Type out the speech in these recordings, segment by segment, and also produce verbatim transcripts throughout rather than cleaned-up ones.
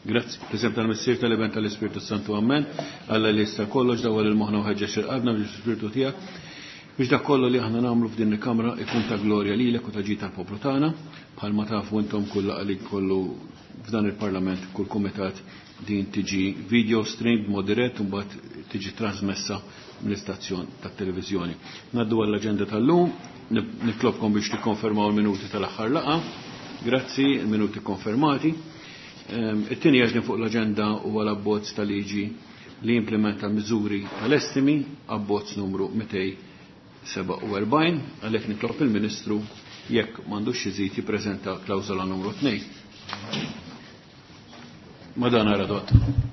Grazzi. Preżenta l-Missir tal-Event tal-Ispirtu Santu Amen, Alla li jista' kollox dawal il-moħna u ħeġġeġ il-qalbna bil-Ispirtu tiegħek biex dak kollu li aħna nagħmlu f'din il-Kamra ikun ta' glorja lilek u ta' ġid tal-poplu tagħna, bħalma tafu intom kull li kollu f'dan il-Parlament kull kumitat din tiġi video stream b'mod dirett u mbagħad tiġi trasmessa mill-istazzjon tat-televiżjoni. Naddu għall-aġenda tal-lum, nitlobkom biex tikkonfermaw il-minuti tal-aħħar laqa. Grazzi, il-minuti konfermati. It-tieni jaġni fuq l-aġenda huwa l-abbozz tal-liġi li implementa miżuri tal-estimi, abbozz numru mitej seba' u erbgħin, għalhekk nitlob il-Ministru jekk m'għandux iżid jippreżenta klawżola numru tnejn. Madana Radot.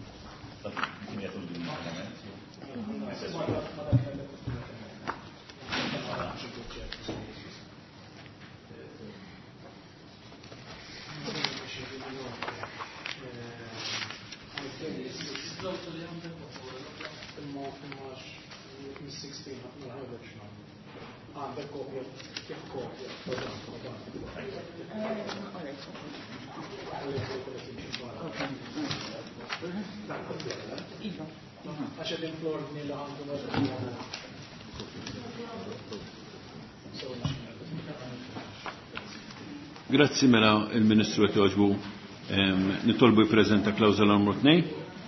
Grazzi mela il-Ministru qed jogħġbu nitolbu jippreżenta klawżola numru tnejn.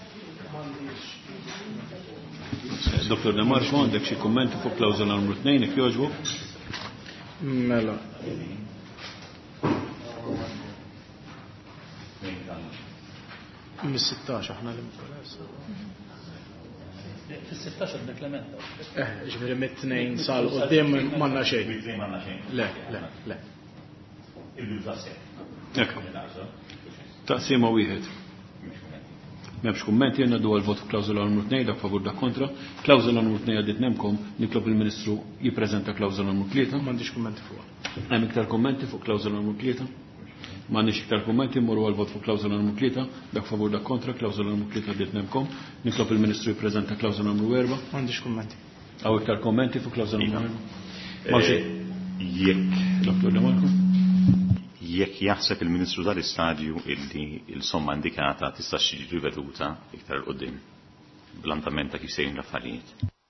Doktor De Marco, għandek xi kummenti fuq klawżola numru tnejn jekk jogħġbu? Mela. mis-sittax aħna l-impresa. Fis-sittax għandek l-emenda. Eh, ġifieri mit-tnejn sal qudiem m'għandna xejn. Le, le, le. Taqsima wieħed. M'hemmx kummenti jenna dwar il-vot fuq klawżola numru tnejn dak favur dak kontra. Klawżola numru tnejn għaddit nemkom nitlob il-Ministru jippreżenta klawżola numru tlieta. M'għandix kummenti fuq. Hemm iktar kummenti fuq klawżola numru tlieta? M'għandix iktar kummenti mmorru għal vot fuq klawżola numru tlieta, dak favur dak kontra, klawżola numru tlieta għaddit nemkom. Nitlob il-Ministru jippreżenta klawżola numru erba'. M'għandix kummenti. Aw iktar kummenti fuq klawżola numru erba'? Jekk Doktor De Marco? Jekk jaħseb il-Ministru tal-Istadju illi il-somma indikata tista' tiġi riveduta iktar qudiem bl-andament ta' kif sejrin l-affarijiet.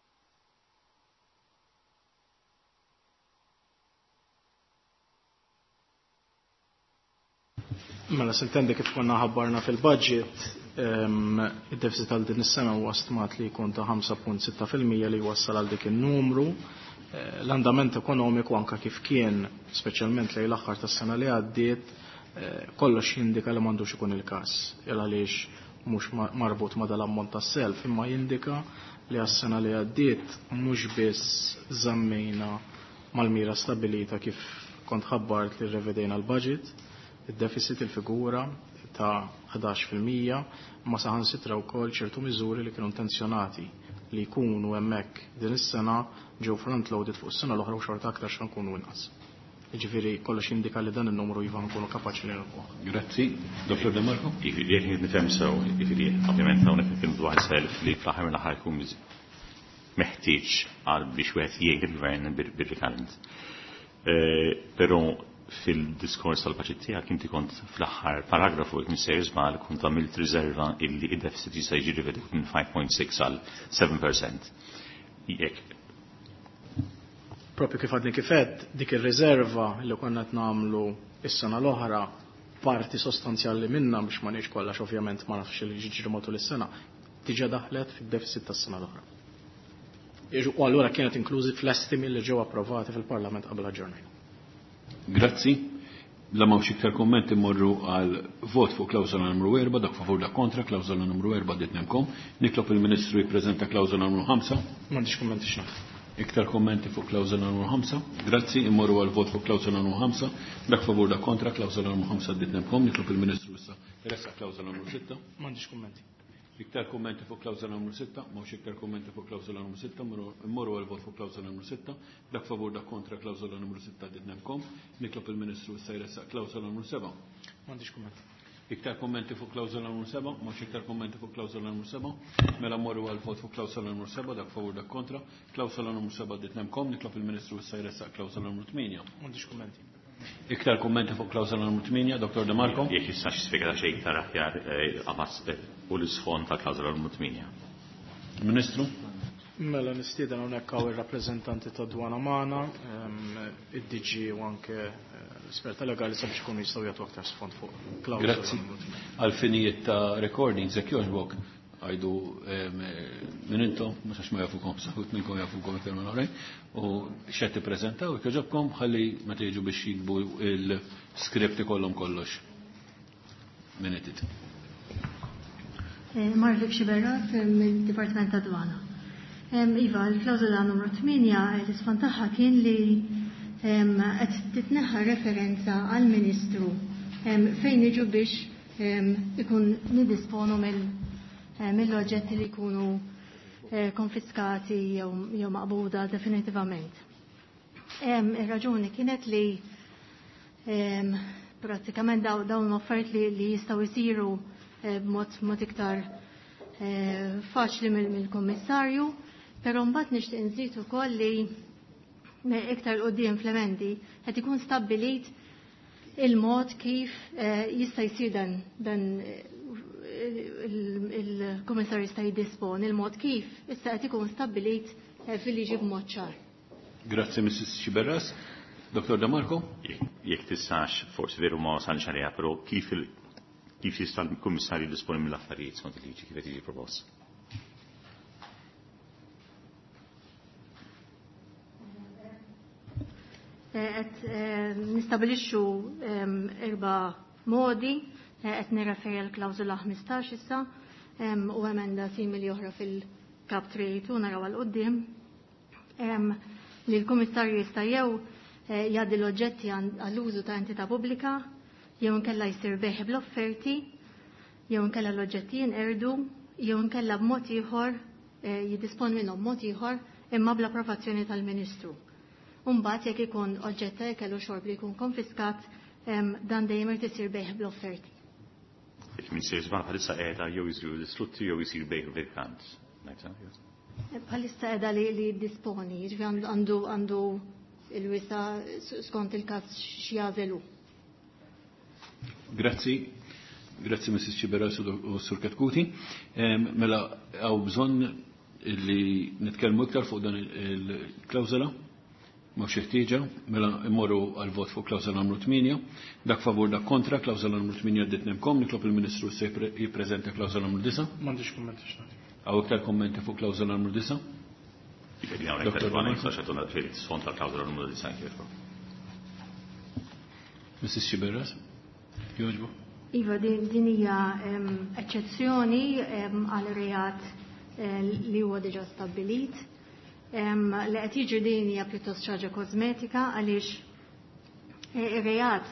Mela sintendi kif konna ħabbarna fil-budget, id-deficit għal din is-sena huwa stmat li jkun ta' ħamsa punt sitta fil-mija li jwassal għal dik in-numru. L-andament ekonomiku anka kif kien, speċjalment lejn l-aħħar tas-sena li għaddiet, kollox jindika li m'għandux ikun il-każ. Il għaliex mhux marbut ma' dal-ammont tas-self, imma jindika li għas-sena li għaddiet mhux biss żammejna mal-mira stabilita kif kont ħabbart li rrevedejna l-budget, id-deficit il-figura ta' ħadax fil-mija, ma saħansitra wkoll ċertu miżuri li kienu intenzjonati li jkunu hemmhekk din is-sena ġew front-loaded fuq is-sena l-oħra u xorta aktar x'an nkunu inqas. Jiġifieri kollox jindika li dan in-numru iva nkunu kapaċi li nilqgħu. Grazzi. Doktor De Marco? Jiġifieri jekk nifhem sew, jiġifieri ovvjament hawnhekk nitkellmu dwar self li fl-aħħar mill-aħħar jkun meħtieġ għal biex wieħed jgħid il-gvern bir-rikalent. Però fil-diskors tal-paċit tiegħek inti kont fl-aħħar paragrafu jekk missejjer żball kont għamilt riserva illi id-deficit jista' jiġi rivedut minn five point six għal seven percent. Jekk Propju kif għadni kifed, dik ir-riserva li konna qed nagħmlu is-sena l-oħra parti sostanzjali minna biex ma nix kollax ovvjament ma nafx li ġiġri matul is-sena diġà daħlet fid-deficit tas-sena l-oħra. U allura kienet inklużi fl-estimi li ġew approvati fil-Parlament qabel aġġornajn. Grazzi. La mawx iktar kommenti morru għal vot fuq klawżola numru erba', dak favur dak kontra, klawżola numru erba' ditnemkom. Nitlob il-Ministru jippreżenta klawżola numru ħamsa. M'għandix kummenti x'naf. Iktar kommenti fuq klawżola numru ħamsa. Grazzi, immorru għal vot fuq klawżola numru ħamsa, dak favur dak kontra, klawżola numru ħamsa ditnemkom. Nitlob il-Ministru issa jressa klawżola numru sitta. M'għandix kummenti. Iktar kommenti fuq klawżola numru sitta, mawx iktar kommenti fuq klawżola numru sitta, immorru għal vot fuq klawżola numru sitta, dak favur dak kontra klawżola numru sitta ditnemkom. Nitlob il-Ministru issa jressa klawżola numru seba'. M'għandix kummenti. Iktar kommenti fuq klawżola numru seba', mawx iktar kommenti fuq klawżola numru seba', mela mmorru għal vot fuq klawżola numru seba', dak favur dak kontra, klawżola numru seba' ditnemkom. Nitlob il-Ministru issa jressa klawżola numru tminja. M'għandix kummenti. Iktar kummenti fuq klawżola numru tminja, Doktor De Marco? Jekk jistax spiega ta' xejn iktar aħjar qafas u l-isfond ta' klawżola numru tminja. Ministru? Mela nistieden hawnhekk hawn ir-rappreżentanti ta' dwana magħna, id-D G u anke l-esperta legali sabiex ikunu jistgħu jagħtu aktar sfond fuq klawżola. Grazzi. Għal-finijiet ta' recordings jekk jogħġbok għajdu minn intom, mhux għax ma jafukom, saħut minnkom jafukom iktar minn oħrajn, u x'qed tippreżentaw, jekk jogħġobkom ħalli meta jiġu biex jikbu l-skript ikollhom kollox. Minutit. Marvik Xiberrat mill-Dipartiment ta' Dwana. Iva, l-klawżola numru tminja l-isfond tagħha kien li qed titneħħa referenza għall-Ministru fejn jiġu biex ikun nidisponu mill-oġġetti li jkunu konfiskati jew maqbuda definitivament. Ir-raġuni kienet li prattikament dawn offert li jistgħu jsiru b'mod iktar faċli mill-Kummissarju, però mbagħad nixtieq nżid ukoll li iktar quddiem fl-emendi qed ikun stabbilit il-mod kif jista' jsir dan il-Kummissarju jista' jiddisponi, il-mod kif issa qed ikun stabbilit fil-liġi b'mod ċar. Grazzi Missus Xiberras. Doktor De Marco? Jekk tistax forsi veru ma wasalx għaliha, però kif kif jista' l-Kummissarju disponi mill-affarijiet skont il-liġi kif qed jiġi propost. Qed nistabilixxu erba' modi, qed nirreferi għal klawżola ħmistax issa u emenda simili oħra fil-kap trid u naraw għal quddiem li l-Kummissarju jista' jew jgħaddi l-oġġetti għall-użu ta' entità pubblika, jew nkella jsir beħ bl-offerti, jew nkella l-oġġetti jinqerdu, jew nkella b'mod ieħor jiddispon minnhom mod ieħor imma bl-approvazzjoni tal-Ministru. Mbagħad jekk ikun oġġett kellu xorb li jkun konfiskat, dan dejjem irid isir beħ bl-offerti. Il-Ministru jisbaħ bħalissa qiegħda jew jsiru distrutti jew jsir beħ vekant. Bħalissa qiegħda li jiddisponi, jiġifieri għandu għandu il-wisa skont il-każ x'jażelu. Grazzi, grazzi Missus Xiberras u Sur Katkuti. Mela għaw bżonn li nitkellmu iktar fuq dan il-klawżola, ma xeħtieġa, mela immorru għal-vot fuq klawżola numru tminja, dak favur dak kontra, klawżola numru tminja ddetnemkom, nitlob il-Ministru se jippreżenta klawżola numru disa. M'għandix kummenti x'nagħti. Għaw iktar kommenti fuq klawżola numru disa? Missus Xiberras? Jogħġbu? Iva, din hija eċċezzjoni għal reat li huwa diġà stabbilit. Li qed jiġri din hija pjuttost ħaġa kosmetika għaliex ir-reat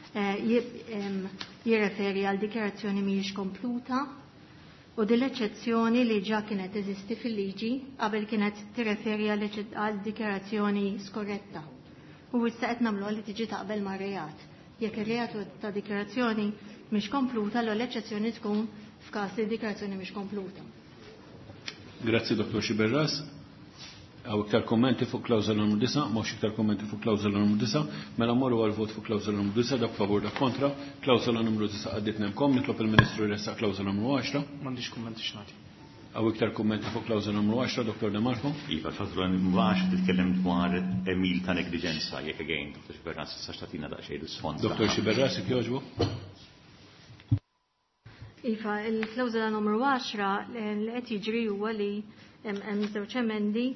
jirreferi għal dikjarazzjoni mhijiex kompluta u din l-eċċezzjoni li ġa kienet teżisti fil-liġi qabel kienet tirreferi għal dikjarazzjoni skorretta. U issa qed nagħmluha li tiġi taqbel mar-reat. Jekk ir-reat ta' dikjarazzjoni mhix kompluta, l l-eċċezzjoni tkun f'każ li dikjarazzjoni mhix kompluta. Grazzi Doktor Xiberras. Għaw iktar kommenti fuq klawżola numru disa, mhux iktar kommenti fuq klawżola numru disa, mela mmorru għal vot fuq klawżola numru disa, dak favur dak kontra, klawżola numru disa għadditnemkom, nitlob il-Ministru jressaq klawżola numru għaxra. M'għandix kummenti x'nagħti. Għaw iktar kommenti fuq klawżola numru għaxra, Doktor De Marco? Iva, klawżola numru għaxra titkellem dwar emil ta' negliġenza, jekk again, Doktor Xiberras sa xtatina daqsxejn l-isfond. Doktor Xiberras, jekk jogħġbu? Iva, il-klawżola numru għaxra li qed jiġri huwa li hemm żewġ emendi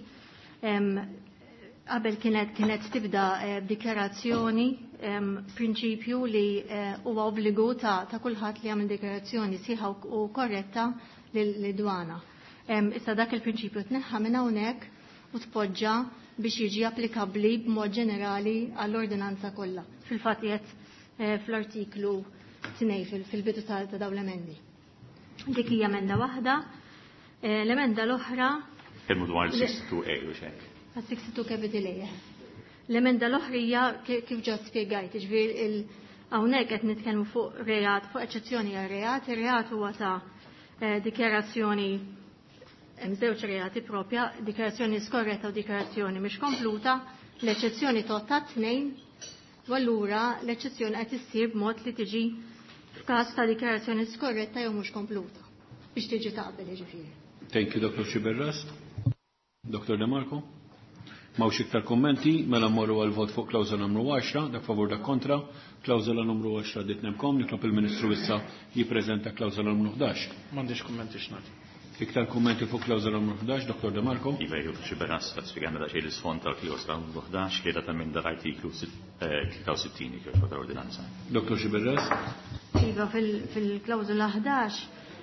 qabel kienet kienet tibda dikjarazzjoni prinċipju li huwa obbligu ta' ta' kulħadd li jagħmel dikjarazzjoni sieħa u korretta lid-dwana. Issa dak il-prinċipju tneħħa minn hawnhekk u tpoġġa biex jiġi applikabbli b'mod ġenerali għall-ordinanza kollha. Fil-fatt qiegħed fl-artiklu tnej fil-bidu ta' dawn l-emendi. Dik hija emenda waħda, l-emenda l-oħra Kelmu dwar sixty-two A u xek. sixty-two capital A. L-emenda l-oħrija kif ġa spjegajt, ġifier hawnhekk qed nitkellmu fuq reat, fuq eċċezzjoni għal reat, ir-reat huwa ta' dikjarazzjoni hemm żewġ reati propja, dikjarazzjoni skorretta u dikjarazzjoni mhix kompluta, l-eċċezzjoni tot ta' tnejn U allura l-eċċezzjoni qed issir b'mod li tiġi f'każ ta' dikjarazzjoni skorretta jew mhux kompluta biex tiġi taqbel jiġifieri. Thank you, Doctor Xiberras. Doctor De Marco. Mawx iktar kommenti, mela mmorru għal-vot fuq klawżola numru għaxra, dak favur dak kontra, klawżola numru għaxra ditnemkom, nitlob il-Ministru issa jippreżenta klawżola numru ħdax. M'għandix kummenti x'nagħti. Iktar kommenti fuq klawżola numru ħdax, Doktor De Marco. Iva jgħu Xiberras ta' spiegħana daċi l-isfond tal-klawżola numru ħdax li data minn dal-artiklu tlieta u sittini kif ta' ordinanza. Doktor Xiberras. Iva fil-klawżola ħdax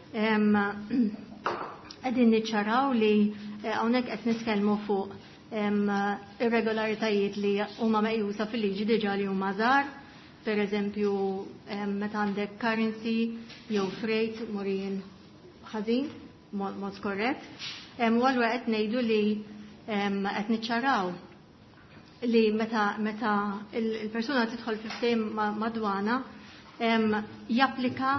qegħdin niċċaraw li hawnhekk qed nitkellmu fuq irregolaritajiet li huma meqjusa fil-liġi diġà li huma żgħar, pereżempju meta għandek currency jew freight murin ħażin mod korrett. U allura qed ngħidu li qed niċċaraw li meta meta il-persuna tidħol fi ftehim madwana japplika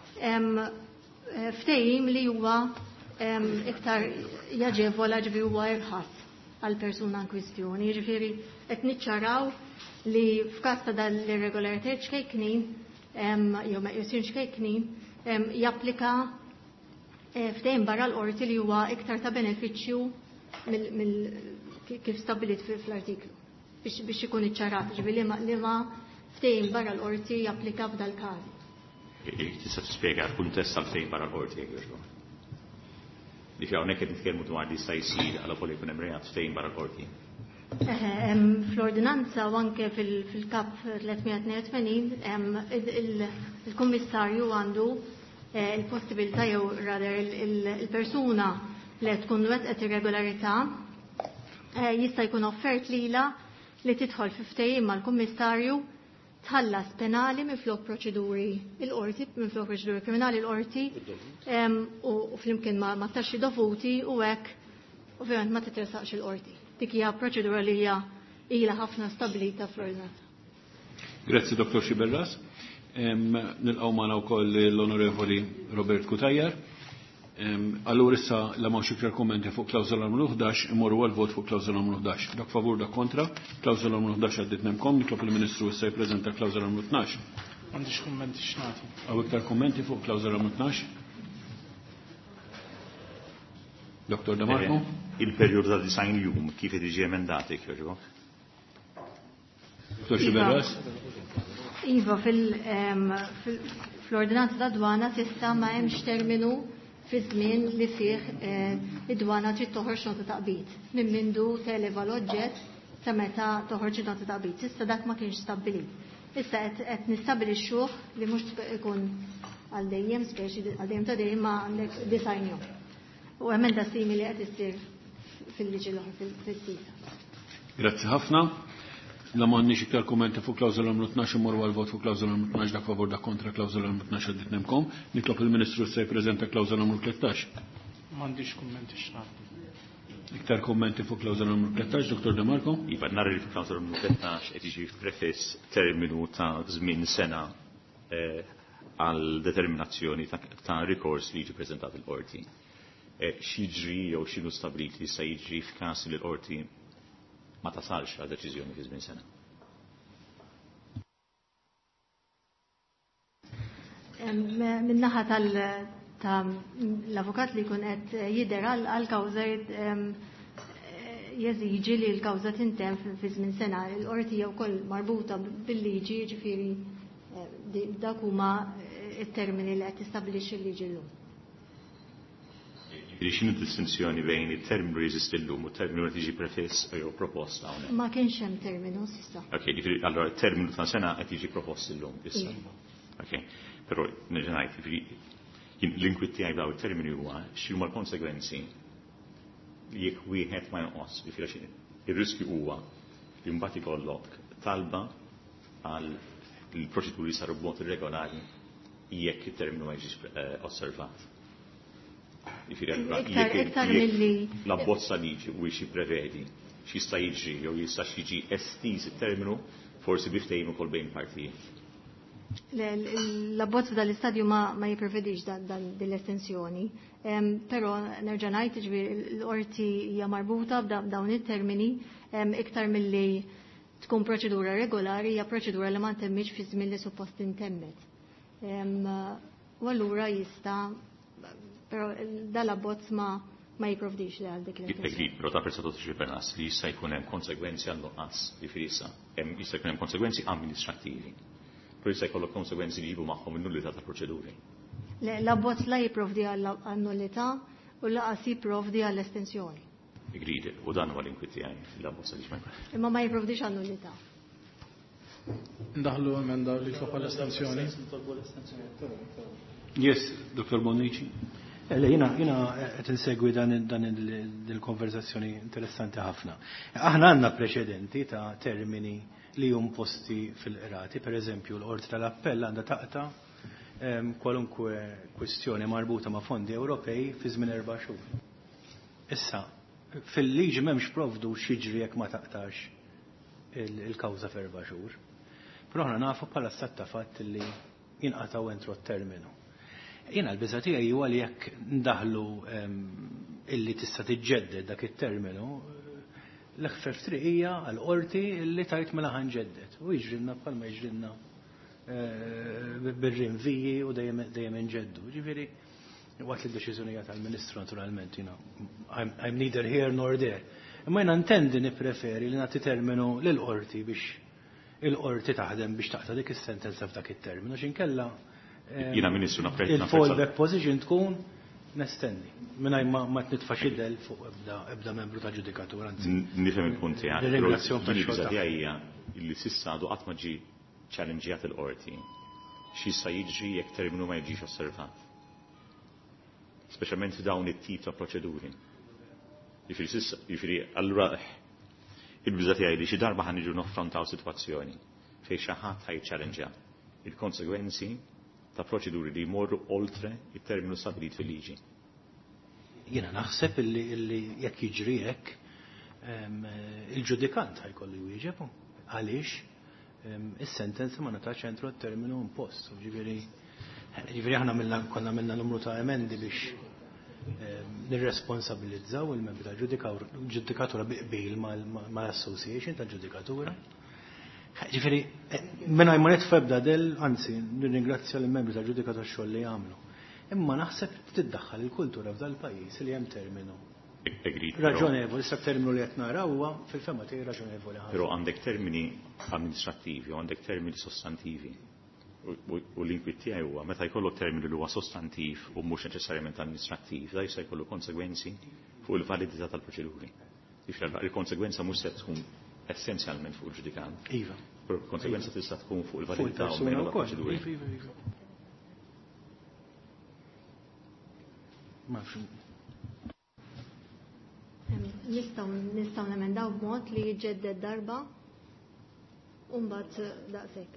ftehim li huwa iktar jaġevola ġifi huwa irħas għal-persuna in kwistjoni. Ġifieri qed niċċaraw li f'każ ta' dan l-irregolaritajiet xkejknin jew meqjusin xkejknin japplika ftehim barra l-qorti li huwa iktar ta' benefiċċju mill kif stabbilit fl-artiklu biex ikun iċċarat ġifieri li ma ftehim barra l-qorti japplika f'dal każ. Tista' tispjega l-kuntest tal-ftehim barra l-qorti jekk li fi hawnhekk qed nitkellmu dwar li sta jsir għal ukoll ikun hemm reat ftehim barra l-qorti. Fl-ordinanza u anke fil-kap tlietmija il-kummissarju għandu il-possibilità jew rather il-persuna li tkun wettqet irregolarità jista' jkun offert lilha li tidħol fi ftehim mal-kummissarju tħallas penali minflok proċeduri il-qorti, minflok proċeduri kriminali il-qorti u flimkien ma taxxi dovuti u hekk ovvjament ma titresaqx il-qorti. Dik hija proċedura li hija ilha ħafna stabilita fl-ordinanza. Grazzi Doktor Xiberras. Nilqgħu magħna wkoll l-Onorevoli Robert Kutajjar. Allura issa la mawx iktar kommenti fuq klawżola numru ħdax imorru għal-vot fuq klawżola numru ħdax. Dak favur dak kontra, klawżola numru ħdax għaddit nemkom, nitlob il-Ministru issa jippreżenta klawżola numru tnax. M'għandix kummenti x'nagħti. Għaw iktar kommenti fuq klawżola numru tnax? Doktor De Marco? Il-perjodu ta' design jum kif qed jiġi emendati jogħġbok? Doktor Xiberras? Iva fil-ordinanza ta' dwana tista' ma hemmx terminu fi żmien li fih id-dwana trid toħroġ nota taqbid. Minn mindu televa l-oġġett sa meta toħroġ nota taqbid. Issa dak ma kienx stabbilit. Issa qed nistabbilixxuh li mhux ikun għal dejjem speċi għal dejjem ta' dejjem ma għandek design jum. U emenda simili qed issir fil-liġi l-oħra fil-sita. Grazzi ħafna. La m'għandniex iktar kummenti fuq klawżola numru tnax imorru għal vot fuq klawżola numru tnax dak favur dak kontra klawżola numru tnax għaddit nemkom. Nitlob il-Ministru se jippreżenta klawżola numru tlettax. M'għandix kummenti x'nagħti. Iktar kummenti fuq klawżola numru tlettax, Doktor De Marco? Iva narri li fuq klawżola numru tlettax qed jiġi f'prefess terminu ta' żmien sena għal determinazzjoni ta' rikors li jiġi preżentat il-qorti. X'jiġri jew x'inhu stabbilit li se jiġri f'każ li l-qorti ma tasalx għal deċiżjoni fi żmien sena. Min-naħa tal-avukat li jkun qed jidher għall-kawża jeżiġi li l-kawża tintemm fi żmien sena. Il-qorti jew ukoll marbuta bil-liġi, ġifieri dak huma t-termini li qed tistabbilixxi l-liġi llum. X'inhu distinzjoni bejn it-terminu li jeżisti llum u t-terminu li tiġi prefess jew proposta hawnhekk? Ma kienx hemm terminu s'issa. Okay, allora t-terminu ta' sena qed jiġi propost illum issa. Okay, però nerġa' ngħid l-inkwiet tiegħi daw it-termini huwa x'huma l-konsegwenzi jekk wieħed ma jonqos. Ir-riskju huwa li mbagħad ikollok talba għal il-proċeduri saru b'mod irregolari jekk it-terminu ma jiġix osservat. L-abbozza liġi u xi prevedi x'jista' jiġri jew jista' jiġi estiż it-terminu forsi biftehim ukoll bejn partijiet. L-abbozz dal-istadju ma jipprevedix dan l-estensjoni, però nerġa' ngħid l-qorti hija marbuta b'dawn it-termini iktar milli tkun proċedura regolari hija proċedura li ma ntemmitx fi żmien li suppost intemmet. U allura jista' però dal-abbozz ma ma jipprovdix li għal dik l-intenzjoni. Però ta' persatu tixri pernas li jista' jkun hemm konsegwenzi għal nuqqas jifieri issa hemm jista' jkun hemm konsegwenzi amministrattivi. Però jista' jkollok konsegwenzi li jġibu magħhom in-nullità tal-proċeduri. L-abbozz la jipprovdi għall-nullità u laqas jipprovdi għall-estensjoni. Agreed, u dan huwa l-inkwitti għaj fil-abbozz li xmajka. Imma ma jipprovdix għall-nullità. Ndaħlu emenda li fuq l-estensjoni. Yes, Doktor Bonnici. Jina, jina qed insegwi dan il-konversazzjoni interessanti ħafna. Aħna għandna preċedenti ta' termini li hum posti fil-qrati, per eżempju l-Qorti tal-Appell għandha taqta' kwalunkwe kwestjoni marbuta ma' fondi Ewropej fi żmien erba' xhur. Issa, fil-liġi m'hemmx provdu x'jiġri jekk ma taqtax il-kawża f'erba' xhur. Però aħna nafu bħala stat ta' fatt li jinqataw entru t-terminu. Jiena l-biża tiegħi huwa li jekk ndaħlu illi tista' tiġġedded dak it-terminu, l-aħfer triqija għall-qorti illi tajt mela ħanġedded. U jiġrilna bħalma jiġrilna bir-rinviji u dejjem inġeddu. Ġifieri, waqt li d-deċiżjonijiet tal-Ministru naturalment, you know, I'm, I'm neither here nor there. Imma jiena ntendi nippreferi li nagħti terminu lill-qorti biex il-qorti taħdem biex taqta' dik is-sentenza f'dak it-terminu x'inkella Jiena Ministru napprezza. Il-fallback position tkun nestendi. Minnaj ma tnitfa' xidel fuq ebda membru ta' ġudikatura. Nifhem il-punti għal. Ringrazzjoni tal-xogħol hija li s'issa għadu qatt ma ġi challengeat il-qorti. X'issa jiġri jekk terminu ma jiġix osservat. Speċjalment f'dawn it-tip ta' proċeduri. Jifieri s'issa, jifieri allura il-biża tiegħi li xi darba ħan niġu noffrontaw sitwazzjoni fejn xi ħadd ħajċallenġja il-konsegwenzi ta' proċeduri li jmorru oltre il-terminu stabilit fil-liġi. Jiena naħseb illi jekk jiġri hekk il-ġudikant ħajkollu jwieġeb għaliex is-sentenza ma natax entru t-terminu impost. Ġifieri aħna konna minna numru ta' emendi biex nirresponsabilizzaw il-membri tal-ġudikatura biqbil mal-association tal-ġudikatura. Ġifieri, minna ma nitfebda del, anzi, nirringrazzja l-membri tal-ġudika tax-xogħol li jagħmlu. Imma naħseb tiddaħħal il-kultura f'dal pajjiż li hemm terminu. Raġonevoli, issa terminu li qed nara huwa fil-fema tiegħi raġonevoli ħafna. Però għandek termini amministrattivi u għandek termini sostantivi. U l-inkwiet tiegħi huwa meta jkollok termini li huwa sostantiv u mhux neċessarjament amministrattiv, da jista' jkollu konsegwenzi fuq il-validità tal-proċeduri. Il-konsegwenza mhux se tkun essenzjalment fuq il-ġudikant. Iva. Però konsegwenza tista' tkun fuq il-validità u mejn tal-proċeduri. Nistgħu nistgħu nemendaw b'mod li jiġġedded darba u mbagħad daqshekk.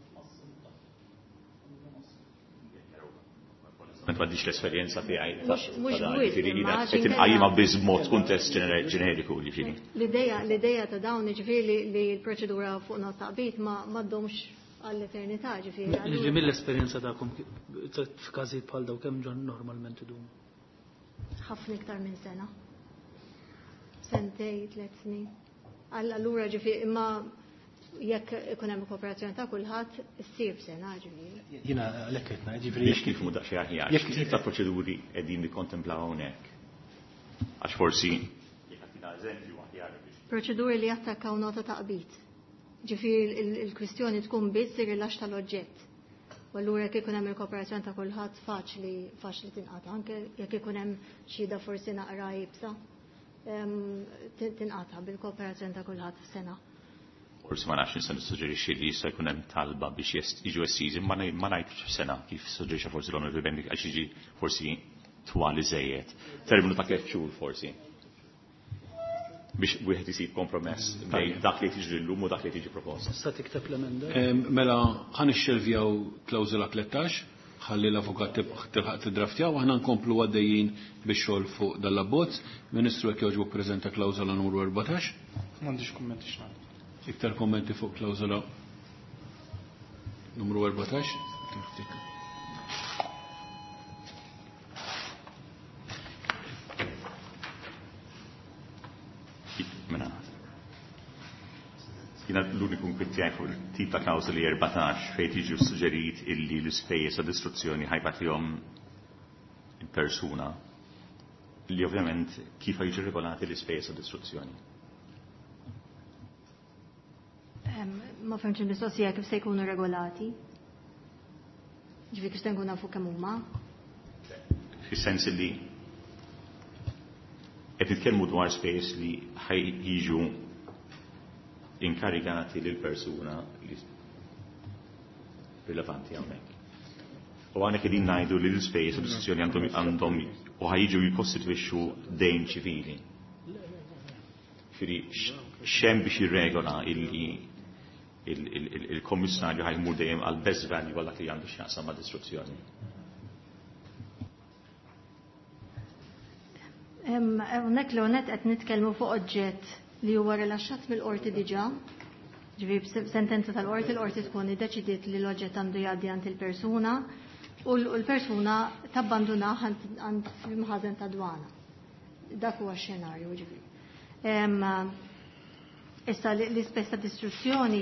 Ma għaddix l-esperjenza tiegħi. Mhux mhux qed inqajjimha biss b'mod kuntest ġeneriku jiġifieri. L-idea l-idea ta' dawn jiġifieri li l-proċedura fuq not taqbit ma m'għaddhomx għall-eternità ġifieri. Jiġi mill-esperjenza tagħkom f'każijiet bħal daw kemm ġon normalment idum? Ħafna iktar minn sena. Sentej, tliet snin. Allura ġifieri imma jekk ikun hemm kooperazzjoni ta' kulħadd issir b'sena ġifieri. Jiena għalhekk qed ngħid ġifieri biex kif mudaq xi aħjar. Jekk ta' proċeduri qegħdin nikkontemplaw hawnhekk. Għax forsi eżempju aħjar biex. Proċeduri li jattakkaw nota ta' qbit. Ġifieri il-kwistjoni tkun biss ir-rilax tal-oġġett. U allura jekk ikun hemm il-kooperazzjoni ta' kulħadd faċli faċli tinqata' anke jekk ikun hemm xhieda forsi naqra jibsa tinqata' bil-kooperazzjoni ta' kulħadd f'sena. Forsi ma nafx nista' nissuġġerixxi li jista' jkun hemm talba biex jiġu essiżi, ma ngħidx f'sena kif suġġerixxa forsi l-Onorevoli Bendik għax jiġi forsi twali żejjed. Terminu ta' tliet xhur forsi. Biex wieħed isib kompromess bejn dak li tiġri llum u dak li tiġi proposta. Sta tikteb l-emenda? Mela ħan ixxelvjaw klawżola tlettax, ħalli l-avukat tilħaq tidraftjaw, aħna nkomplu għaddejjin biex xogħol fuq dal-abbozz. Ministru jekk jogħġbok preżenta klawżola numru erbatax. M'għandix kummenti x'nagħmel. Iktar kommenti fuq klawżola numru erbatax. Jina l-uniku nkwittijaj fuq il-tip ta' klawżoli erbatax fejn jiġu suġġerit illi l-ispejjeż ta' distruzzjoni ħajbatihom il-persuna li ovvjament kif jiġu regolati l-ispejjeż ta' distruzzjoni. Ma fehmx il-mistoqsija kif se jkunu regolati. Ġifieri kif se nkunu nafu kemm huma. Fis-sens li qed nitkellmu dwar spejjeż li ħaj jiġu inkarigati lil persuna li rilevanti hawnhekk. U għandek qegħdin ngħidu li l-ispejjeż u l-istituzzjoni għandhom għandhom u ħajġu jikkostitwixxu dejn ċivili. Ġifieri x'hemm biex jirregola illi il-kommissarju ħajmur dejjem għal best value għal dak li għandu x'jaqsam ma' distruzzjoni. Hawnhekk l-onet qed nitkellmu fuq oġġett li huwa rilaxxat mill-qorti diġà. Ġifieri b'sentenza tal-qorti l-qorti tkun iddeċidiet li l-oġġett għandu jgħaddi għand il-persuna u l-persuna tabbandunah għand il-mħażen ta' dwana. Dak huwa x-xenarju ġifieri. Issa l-ispess ta' distruzzjoni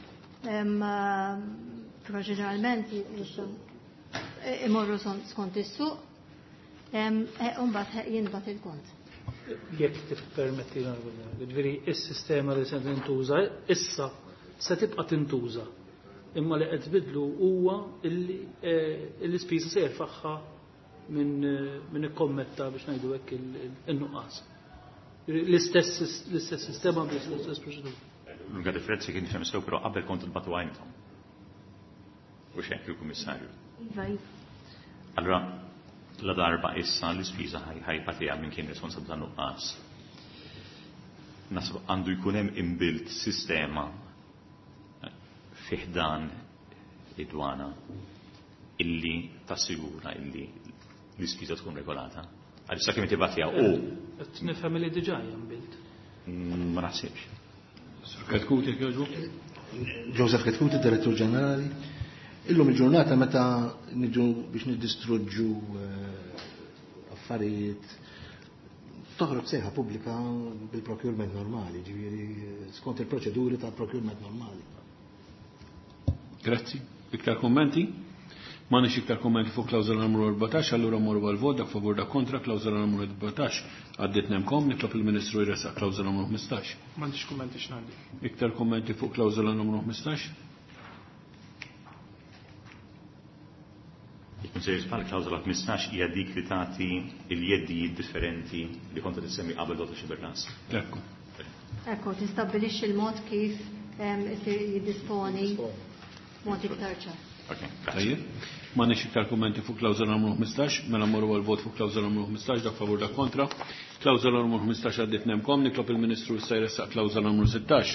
proċeduralment imorru skont is-suq u mbagħad jinbagħat il-kont. Jekk tippermetti ġifieri is-sistema li se tintuża issa se tibqa' tintuża. Imma li qed tbidlu huwa illi l-ispiża se jerfa'ha minn ikkommetta biex ngħidu hekk in-nuqqas. L-istess sistema bl-istess proċedura. L-unika differenza kien fem sew però qabel kont il-batu għajnithom. U x'hekk il-kummissarju. Allura la darba issa l-ispiża ħajpatija minn kien responsabbli nuqqas. Nasib għandu jkun hemm inbuilt sistema fiħdan id-dwana illi tassigura illi l-ispiża tkun regolata. Għalissa kemm tibgħatija u qed nifhem li diġà hija inbuilt. Ma naħsibx. Sur Katkuti jogħġbu? Joseph Katkuti, Direttur Ġenerali. Illum il-ġurnata meta niġu biex niddistruġġu affarijiet toħroġ sejħa pubblika bil-procurement normali, ġifieri skont il-proċeduri ta' procurement normali. Grazzi. Iktar kommenti? Ma nix iktar kommenti fuq klawżola numru erbatax, allura mmorru għal-vot dak favur dak kontra klawżola numru erbatax. Għaddit nemkom nitlob il-Ministru jresaq klawżola numru ħmistax. M'għandix kommenti x'ngħaddi. Iktar kommenti fuq klawżola numru ħmistax? Sejs bħal klawżola ħmistax hija dik li tagħti il-jeddijiet differenti li konta tissemmi qabel dota xibernas. Ekku. Ekku, tistabbilixxi l-mod kif isir jiddisponi mod iktar ċar. Tajjeb. Ma nix iktar kommenti fuq klawżola numru ħmistax, mela mmorru għal-vot fuq klawżola numru ħmistax dak favur dak kontra. Klawżola numru ħmistax għaddit nemkom nitlob il-Ministru issa jressaq klawżola numru sittax.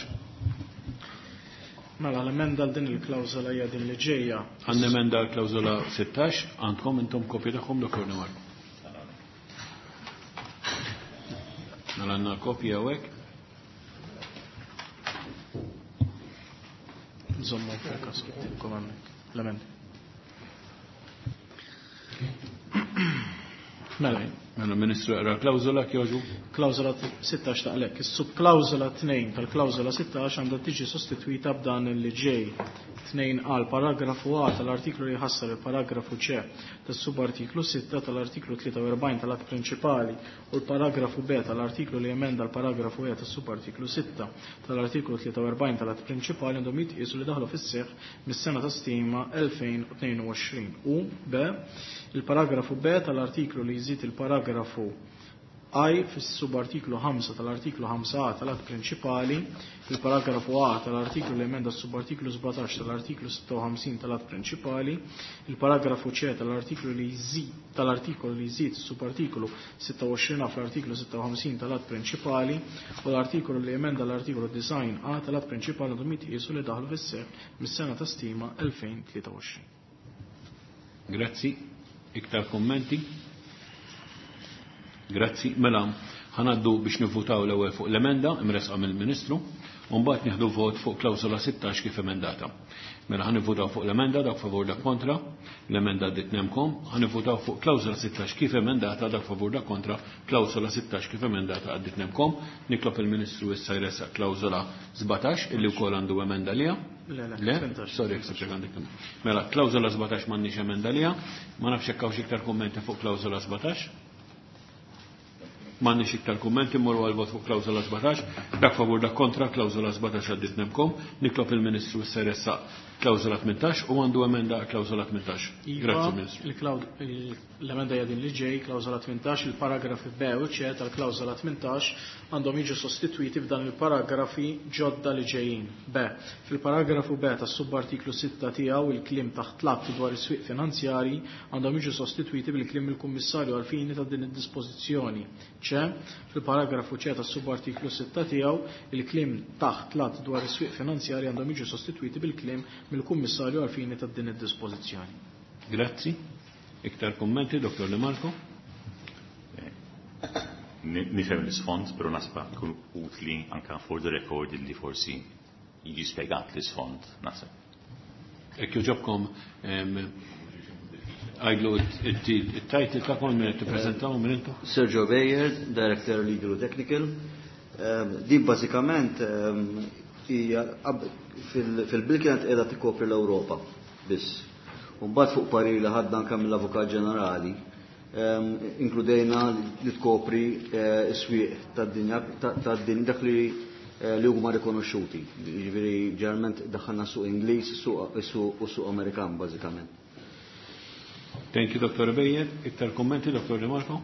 Mela l-emenda din il-klawżola hija din li ġejja. Għan emenda l-klawżola sittax, għandkom intom kopja tagħhom Doktor Nemar. Mela għandna kopja hawnhekk. Nżommu fokas kittilkom hemmhekk. L-emenda. Mela, mela Ministru jaqra klawżola kjoġu? Klawżola sittax taqlek. Is-subklawżola tnejn tal-klawżola sittax għandha tiġi sostitwita b'dan li ġej. Tnejn qal paragrafu A tal-artiklu li jħassar il-paragrafu C tas-subartiklu sitta tal-artiklu tlieta u erbgħin tal-att prinċipali u l-paragrafu B tal-artiklu li emenda l-paragrafu E tas-subartiklu sitta tal-artiklu tlieta u erbgħin tal-att prinċipali għandhom jitqiesu li daħlu fis-seħħ mis-sena ta' stima elfejn u tnejn u għoxrin. U B il-paragrafu B tal-artiklu li jżid il-paragrafu I fis-subartiklu ħamsa tal-artiklu ħamsa A tal-att prinċipali, il-paragrafu A tal-artiklu li emenda s-subartiklu sebgħetax tal-artiklu sitta u ħamsin tal-att prinċipali, il-paragrafu C tal-artiklu li jżid tal-artiklu li jżid s-subartiklu sitta u għoxrin fl-artiklu sitta u ħamsin tal-att prinċipali u l-artiklu li emenda l-artiklu design A tal-att prinċipali għandhom jitqiesu li daħlu fis-seħħ mis-sena ta' stima elfejn u tlieta u għoxrin. Grazzi. Iktar kommenti? Grazzi. Mela, ħanaddu biex nivvutaw l-ewwel fuq l-emenda imresqa mill-Ministru u mbagħad nieħdu vot fuq klawsola sittax kif emendata. Mela ħanivvutaw fuq l-emenda dak favur dak kontra, l-emenda dit nemkom, ħanivvutaw fuq klawsola sittax kif emendata dak favur dak kontra, klawsola sittax kif emendata għaddit nemkom. Niklob il-Ministru issa jressaq klawsola sbatax illi wkoll għandu emenda liha. Le, sorry, ekseptek għandek. Mela, klawsola sbatax m'għandniex emenda liha, ma nafx hekk hawn iktar kummenti fuq klawsola sbatax. M'għandniex iktar kummenti, mmorru għal vot fuq klawsola sbatax, dak favur dak kontra, klawsola sbatax għaddit nemkom. Niklob il-Ministru issa jressaq klawsola tmintax u għandu emenda klawsola tmintax. Grazie, Ministru. L-emenda jadin li ġej, klawsola tmintax, il-paragrafi B u C tal-klawsola tmintax għandhom jiġu sostituiti f'dan il-paragrafi ġodda li ġejjin. B. Fil-paragrafu B tas subartiklu sitta tiegħu il-klim taħt tlab dwar is-swieq finanzjari għandhom jiġu sostituiti bil-klim il-Kummissarju għal-fini ta' din id-dispożizzjoni. C. Fil-paragrafu C tas subartiklu sitta tiegħu il-klim taħt tlab dwar is-swieq finanzjari għandhom jiġu sostituiti bil-klim mill-Kummissarju għal-fini ta' din id-dispożizzjoni. Grazzi. Iktar kommenti, Doktor De Marco? Nifhem l-isfond, però nasba kun utli anka for the record li forsi jiġi spjegat l-isfond nasab. Ekk joġobkom għajlu it-tajt il-takon minn t-prezentaw minn intu? Sergio Beyer, Director Legal u Technical. Di bażikament fil-bil kienet qiegħda tikkopri l-Ewropa biss. Mbagħad fuq pariri li ħaddan kemm l-Avukat Ġenerali inkludejna li tkopri s-swieq tad-dinja tad-din dak li li huma rikonoxxuti. Jiġifieri ġeneralment daħħalna suq Ingliż u suq Amerikan bażikament. Thank you, Doktor Beyer. Iktar kommenti, Doktor De Marco?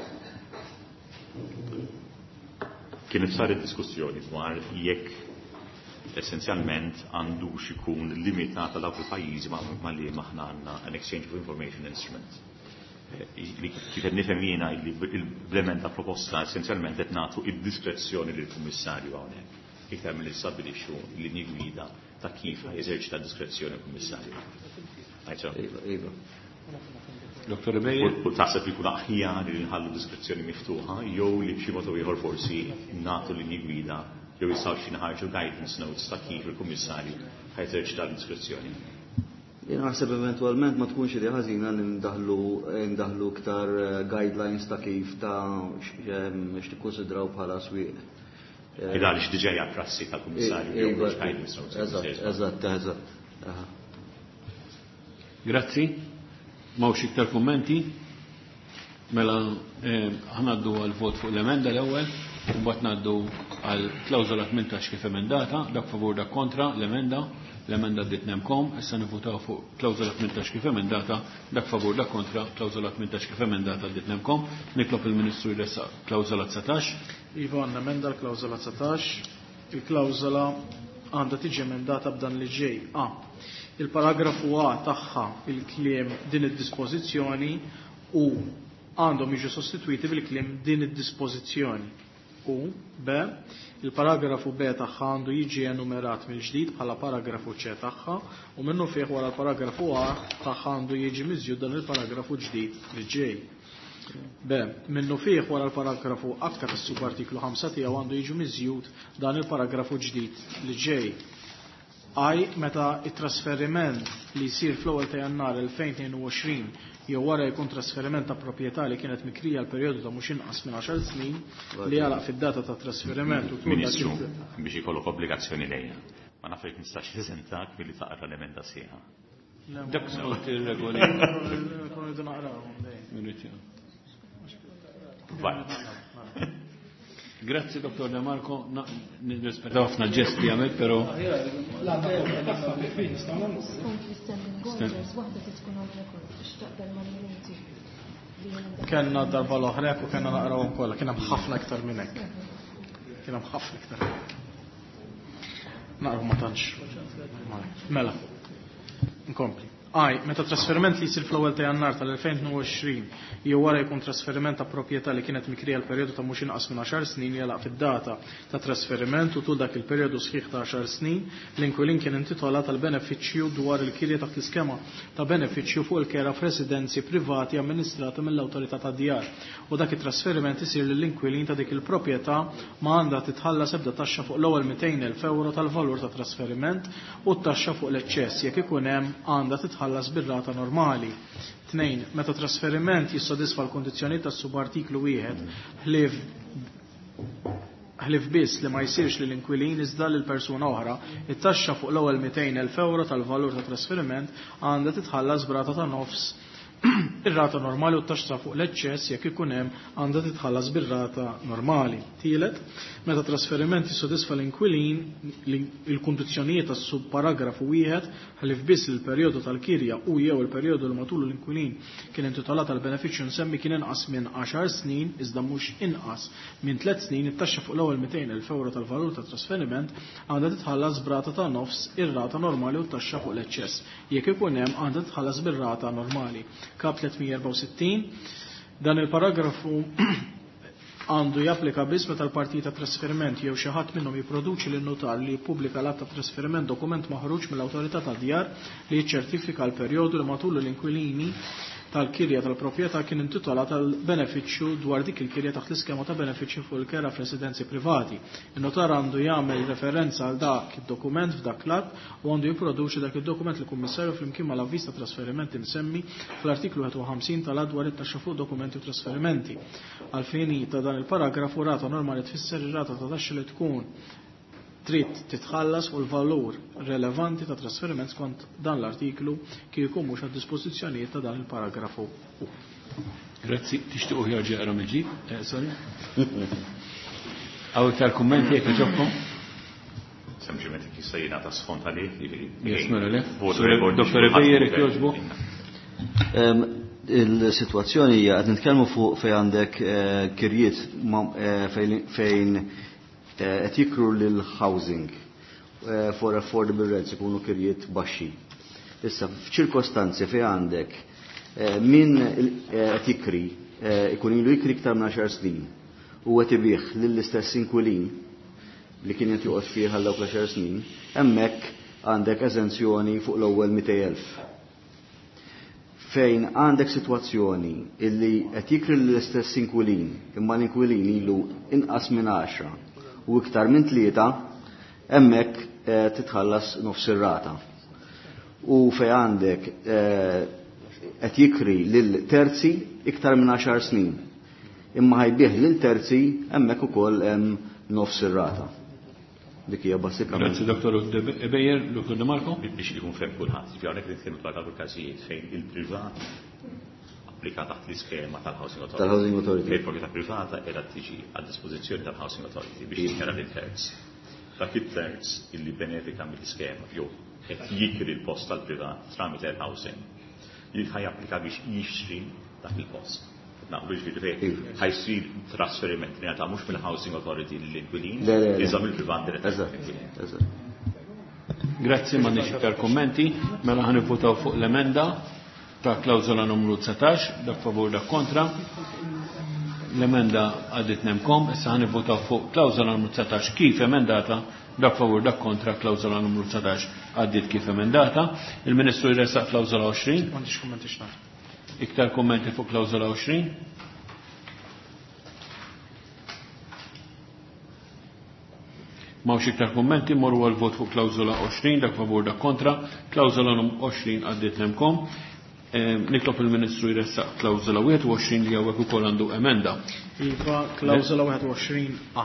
Kienet saret diskussjoni dwar jekk essenzjalment għandu xikun limitata dawk il-pajjiżi ma li maħna għandna an exchange of information instrument. Kif qed nifhem jiena li l-implementa proposta essenzjalment qed nagħtu id-diskrezzjoni lill-Kummissarju hawnhekk. Iktar milli stabbilixxu linji gwida ta' kif jeżerċita diskrezzjoni l-Kummissarju. Iva. Doktor Beyer? U taħseb li kun aħjar li nħallu diskrezzjoni miftuħa jew li b'xi mod ieħor forsi nagħtu linji gwida jew jistgħu xi naħarġu guidance notes ta' kif il-Kummissarju ħajżerċita l-diskrezzjoni. Jien naħseb eventwalment ma tkunx idea ħażina li ndaħlu ndaħlu iktar guidelines ta' kif ta' x'tikkunsidraw bħala swieq. Għaliex diġà hija prassi tal-Kummissarju jew guidance notes. Eżatt, eżatt, eżatt. Grazzi. Mawx iktar kummenti. Mela ħanaddu għal-vot fuq l-emenda l-ewwel. Mbagħad ngħaddu għal klawżola tmintax kif emendata, dak favur dak kontra l-emenda, l-emenda ddit nemkom, issa nivvutaw fuq klawżola tmintax kif emendata, dak favur dak kontra klawżola tmintax kif emendata ddit nemkom. Niklob il-Ministru jressaq klawżola tsatax. Iva għandna emenda l-klawżola tsatax. Il-klawżola għandha tiġi emendata b'dan li ġej. A. Il-paragrafu A tagħha il-kliem din id-dispożizzjoni u għandhom jiġu sostituiti bil-kliem din id-dispożizzjoni. U B, il-paragrafu B tagħha għandu jiġi enumerat mill-ġdid bħala paragrafu C tagħha u minnu fih wara l-paragrafu A tagħha għandu jiġi miżjud dan il-paragrafu ġdid li ġej. B, minnu fih wara l-paragrafu H tas-subartiklu ħamsa tiegħu għandu jiġi miżjud dan il-paragrafu ġdid li ġej. Aj, meta it-trasferiment li jsir fl-ewwel ta' Jannar elfejn u tnejn u għoxrin jew wara jkun trasferiment ta' proprjetà li kienet mikrija l-perjodu ta' mhux inqas minn għaxar snin li għalaq fid-data ta' trasferiment u Ministru biex ikollok obbligazzjoni lejha. Ma nafx jekk nistax eżentak milli taqra l-emenda sieħa. Dak skont ir-regoli. Kon idu naqrawhom dejjem. Grazzi, Doktor De Marco. Nirrispetta ħafna ġesti għamil, pero... Kenna darba l-oħrek u kenna naqrawhom kollha, kien hemm ħafna iktar minn hekk. Kien hemm ħafna iktar. Naqraw ma tantx. Mela. Nkompli. Aj, meta trasferiment li jsir fl-ewwel ta' Jannar tal-elfejn u għoxrin jew wara jkun trasferiment ta' proprjetà li kienet mikrija l-perjodu ta' mhux inqas minn għaxar snin jalaq fid-data ta' trasferiment u tul dak il-perjodu sħiħ ta' għaxar snin l-inkwilin kien intitolat tal-benefiċċju dwar il-kirja taħt l-iskema ta' benefiċċju fuq il-kera f'residenzi privati amministrati mill-awtorità tad-djar u dak it-trasferiment isir lill-inkwilin ta' dik il-proprjetà ma għandha titħallas ebda taxxa fuq l-ewwel mitejn elf euro tal-valur ta' trasferiment u t-taxxa fuq l-eċċess jekk ikun hemm għandha titħallas bir-rata normali. Tnejn, meta trasferiment jissodisfa l-kondizzjonijiet tas-subartiklu wieħed ħlief ħlief biss li ma jsirx lil inkwilin iżda lil persuna oħra, it-taxxa fuq l-ewwel mitejn elf euro tal-valur ta' trasferiment għandha titħallas b'rata ta' nofs ir-rata normali u t-taxxa fuq l-eċċess jekk ikun hemm għandha titħallas bir-rata normali. Tielet, meta trasferiment jissodisfa l-inkwilin il-kundizzjonijiet tas-subparagrafu wieħed ħlief biss il-perjodu tal-kirja u jew il-perjodu li matul l-inkwilin kien intitolat tal-benefiċċju nsemmi kien inqas minn għaxar snin iżda mhux inqas minn tliet snin it-taxxa fuq l-ewwel mitejn elf euro tal-valur ta' trasferiment għandha titħallas b'rata ta' nofs ir-rata normali u t-taxxa fuq l-eċċess jekk ikun hemm għandha titħallas bir-rata normali. Kap tlietmija erba' u sittin, dan il-paragrafu għandu japplika biss meta l-parti ta' trasferiment jew xi ħadd minnhom jipproduċi lin-notar li jippubblika l-att ta' trasferiment dokument maħruġ mill-awtorità tad-djar li jiċċertifika l-perjodu li matul l-inkwilini tal-kirja tal-proprjetà kien intitolat tal-benefiċċju dwar dik il-kirja taħt l-iskema ta' benefiċċju fuq il-kera f'residenzi privati. In-notar għandu jagħmel referenza għal dak id-dokument f'dak l-att u għandu jipproduċi dak id-dokument li kummissarju flimkien mal-avviż ta' trasferiment insemmi fl-artiklu ħamsin tal-att dwar it-taxxa fuq dokumenti u trasferimenti. Għalfejn ta' dan il-paragrafu rata normali tfisser ir-rata ta' taxxa li tkun trid titħallas u l-valur relevanti ta' trasferiment skont dan l-artiklu kieku mhux għad-dispożizzjonijiet ta' dan il-paragrafu. Grazzi, tixtiequ jerġa' qara mill-ġid? Sorry. Għaw iktar kummenti jekk iġobkom? Sempliċement jista' jingħata sfond għalih jiġifieri. Jismara le. Doktor Ebejjer jekk jogħġbu. Il-sitwazzjoni hija qed nitkellmu fuq fejn għandek kirjiet fejn qed jikru lil housing for affordable rents ikunu kirjiet baxxi. Issa f'ċirkostanzi fejn għandek min qed jikri ikun ilu jikri iktar minn għaxar snin u qed ibih lill-istess inkwilin li kien qed joqgħod fih għal dawk l-għaxar snin, hemmhekk għandek eżenzjoni fuq l-ewwel mitej elf. Fejn għandek sitwazzjoni illi qed jikri l-istess inkwilin imma l-inkwilin ilu inqas minn għaxra u iktar minn tlieta, hemmhekk titħallas nofs ir-rata. U fejn għandek qed jikri lil terzi iktar minn għaxar snin. Imma ħajbih lil terzi hemmhekk ukoll hemm nofs ir-rata. Dik hija basikament. Grazzi Doktor Ebejjer, Doktor De Marco. Biex ikun fehm kulħadd. Hawnhekk nitkellmu dwar dak il-każijiet fejn il-privat applika taħt l-iskema tal-Housing Authority. Tal-Housing Authority. Il-proprjetà privata qiegħda tiġi għad-dispożizzjoni tal-Housing Authority biex jikera lil terz. Dak it-terz illi benefika mill-iskema jew qed jikri l-post tal-privat tramite l-housing ħaj applika biex jixtri dak il-post. Naqblu ġifieri ħajsir trasferiment li għata mhux mill-Housing Authority lill-inkwilin, iżda mill-privat direttament. Grazzi, ma nix iktar kommenti, mela ħanivvutaw fuq l-emenda ta' klawzola numru tsatax, dak favur dak kontra. L-emenda għaddit nemkom, issa ħanivvutaw fuq klawzola numru tsatax kif emendata, dak favur dak kontra klawzola numru tsatax għaddit kif emendata. Il-Ministru jressaq klawzola għoxrin. M'għandix kummenti xnaf. Iktar kommenti fuq klawzola għoxrin. Mawx iktar kommenti, morru għal-vot fuq klawzola għoxrin, dak favur dak kontra, klawzola għoxrin għaddit nemkom. Niklop il-Ministru jressaq klawzola wieħed u għoxrin li għawek u kol għandu emenda. Iva, klawzola wieħed u għoxrin A.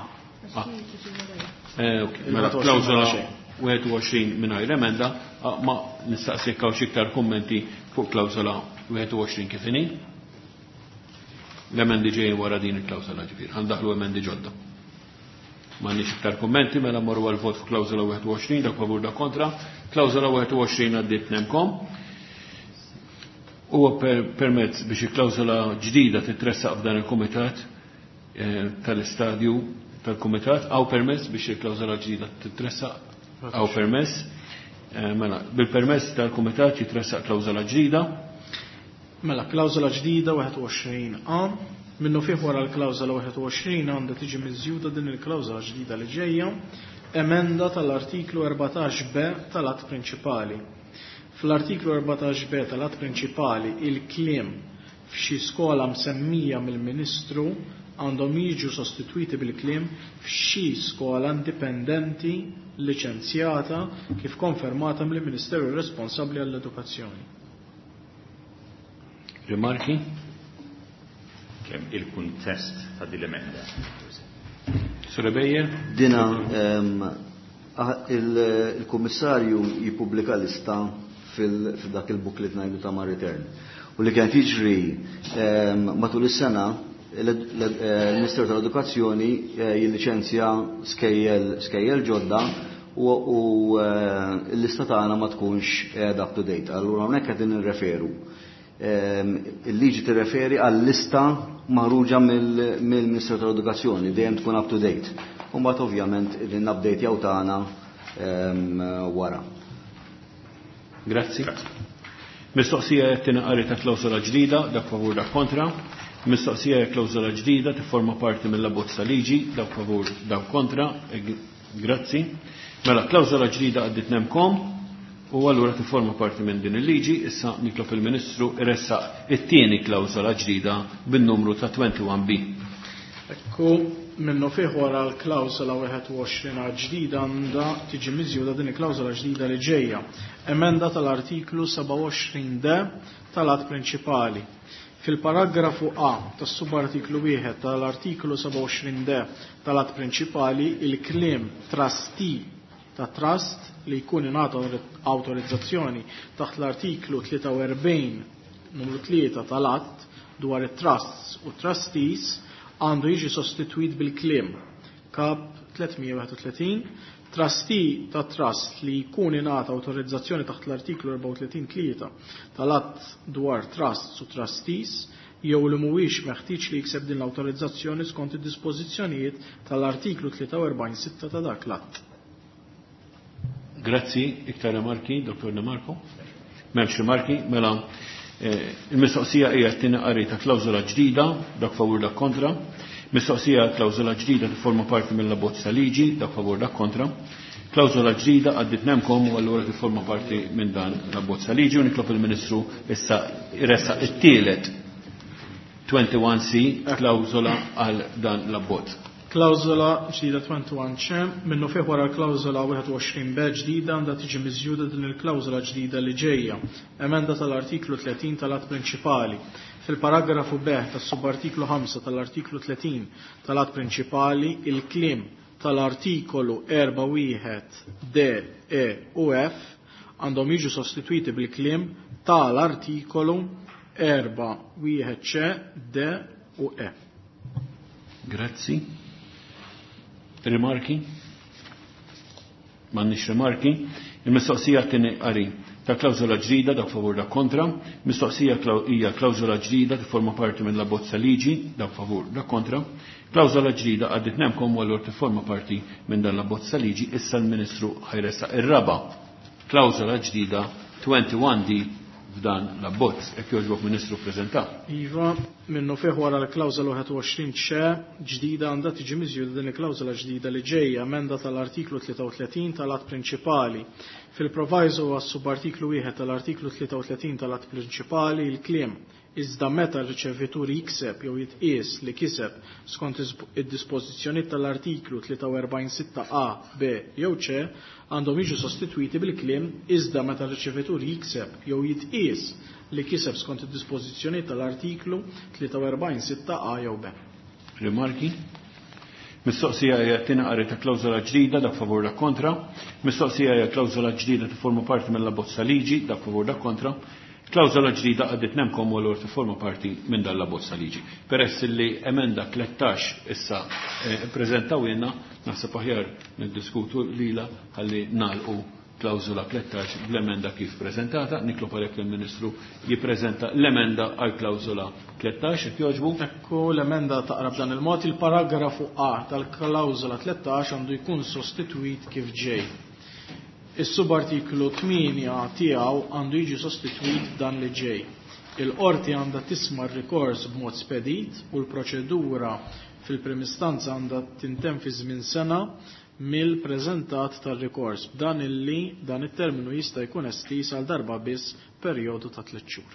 Mela klawzola wieħed u għoxrin mingħajr emenda, ma nistaqsik hawn xi iktar kummenti fuq klawzola wieħed u għoxrin kif inhi. L-emendi ġejjin wara din il-klawzola ġifier, ħandaħlu emendi ġodda. Ma nix iktar kummenti, mela morru għal-vot fuq klawzola wieħed u għoxrin, dak favur dak kontra, klawzola wieħed u għoxrin għaddit nemkom. Huwa permezz biex il-klawzola ġdida titressaq f'dan il-kumitat tal-istadju tal-kumitat, għaw permezz biex il-klawzola ġdida titressaq, għaw permezz Mela, bil-permess tal-Kumitat jitressaq klawżola ġdida. Mela, klawżola ġdida wieħed u għoxrin A, minnu fih wara l-klawżola wieħed u għoxrin għandha tiġi miżjuda din il-klawżola ġdida li ġejja, emenda tal-artiklu erbatax B tal-att prinċipali. Fl-artiklu erbatax B tal-att prinċipali il-kliem f'xi skola msemmija mill-Ministru għandhom jiġu sostitwiti bil-kliem f'xi skola indipendenti liċenzjata kif konfermata mill-Ministeru responsabbli għall-edukazzjoni. Rimarki? Kemm il-kuntest ta' din l-emenda. Sura Bejjer? Dina il-Kummissarju jippubblika lista fil-dak il-booklet ngħidu ta' ma' return. U li kien jiġri matul is-sena il-Ministeru tal-Edukazzjoni jilliċenzja skejjel ġodda u l-lista tagħna ma tkunx up to date. Allura hawnhekk qed nirreferu. Il-liġi tirreferi għall-lista magħruġa mill-Ministeru tal-Edukazzjoni dejjem tkun up to date. U mbagħad ovvjament l-update jew tagħna wara. Grazzi. Mistoqsija qed tinqari ta' klawżola ġdida, dak favur dak kontra. Mistoqsija klawżola ġdida tifforma parti mill-abbozz ta' liġi, dak favur dak kontra. Grazzi. Mela klawżola ġdida għaddit nemkom u allura tifforma parti minn din il-liġi, issa nitlob il-Ministru iressaq it-tieni klawżola ġdida bin-numru ta' twenty-one B. Ekku minnu fih wara l-klawżola wieħed u għoxrin A ġdida għandha tiġi miżjuda din il-klawżola ġdida li ġejja. Emenda tal-artiklu seba' u għoxrin D tal-att prinċipali. Fil-paragrafu A tas-subartiklu wieħed tal-artiklu seba' u għoxrin D tal-att prinċipali il-kliem trustee ta' trust li jkun ingħata awtorizzazzjoni taħt l-artiklu tlieta u erbgħin numru tlieta tal-att dwar it-trusts u trustees għandu jiġi sostitwit bil-kliem kap tlietmija wieħed u tletin trustee ta' trust li jkun ingħata awtorizzazzjoni taħt l-artiklu erba' u tletin tlieta tal-att dwar trusts u trustees jew li mhuwiex meħtieġ li jikseb din l-awtorizzazzjoni skont id-dispożizzjonijiet tal-artiklu tlieta u erbgħin sitta ta' dak l-att. Grazzi, iktar remarki, Doktor Nemarko. M'hemmx remarki, mela il-mistoqsija hija tinqari ta' klawżola ġdida, dak favur dak kontra. Mistoqsija klawżola ġdida tifforma parti mill-abbozz ta' liġi, dak favur dak kontra. Klawżola ġdida għaddit nemkom u allura tifforma parti minn dan l-abbozz ta' liġi u nitlob il-Ministru issa iressaq it-tielet twenty-one C klawżola għal dan l-abbozz. Klawżola ġdida twenty-one C minnu fih wara l-klawżola wieħed u għoxrin B ġdida għandha tiġi miżjuda din il-klawżola ġdida li ġejja. Emenda tal-artiklu tletin tal-att prinċipali. Fil-paragrafu B tas-subartiklu ħamsa tal-artiklu tletin tal-att prinċipali il-kliem tal-artikolu erba' wieħed D, E u F għandhom jiġu sostitwiti bil-kliem tal-artikolu erba' wieħed C, D u E. Grazzi. Rimarki? M'għandniex rimarki. Il-mistoqsija tieni qari ta' klawżola ġdida dak favur dak kontra. Mistoqsija hija klawżola ġdida tifforma parti minn l-abbozz ta' liġi dak favur dak kontra. Klawżola ġdida għaddit nemkom u allura tifforma parti minn dan l-abbozz ta' liġi issa l-Ministru ħajressa ir-raba' klawżola ġdida twenty-one D f'dan l-abbozz, hekk jogħġbok Ministru ppreżenta. Iva, minnu fih wara l-klawżola wieħed u għoxrin C ġdida għandha tiġi miżjuda din il-klawżola ġdida li ġejja emenda tal-artiklu tlieta u tletin tal-att prinċipali. Fil-proviso għas-subartiklu wieħed tal-artiklu tlieta u tletin tal-att prinċipali il-kliem iżda meta r-riċevitur jikseb jew jitqies li kiseb skont id-dispożizzjonijiet tal-artiklu tlieta u erbgħin sitta A, B jew C għandhom jiġu sostitwiti bil-kliem iżda meta r-riċevitur jikseb jew jitqies li kiseb skont id-dispożizzjonijiet tal-artiklu tlieta u erbgħin sitta A jew B. Rimarki? Mistoqsija hija tinqari ta' klawżola ġdida dak favur dak kontra. Mistoqsija hija klawżola ġdida tifforma parti mill-abbozz ta' liġi dak favur dak kontra. Klawżola ġdida għaddit nemkom u l-or tifforma parti minn dan l-abbozz ta' liġi. Peress li emenda tlettax issa ppreżentaw jenna naħseb aħjar niddiskutu lila ħalli nagħlqu klawżola tlettax bl-emenda kif preżentata, niklob għalhekk il-Ministru jippreżenta l-emenda għal klawżola tlettax qed jogħġbu. Ekku l-emenda taqrab dan il-mod il-paragrafu A tal-klawżola tlettax għandu jkun sostitwit kif ġej. Is-subartiklu tminja tiegħu għandu jiġi sostitwit dan li ġej. Il-qorti għandha tisma' r-rikors b'mod spedit u l-proċedura fil-prim istanza għandha tintemm fi żmien sena mill-preżentat tar-rikors b'dan illi dan it-terminu jista' jkun estiż għal darba biss perjodu ta' tliet xhur.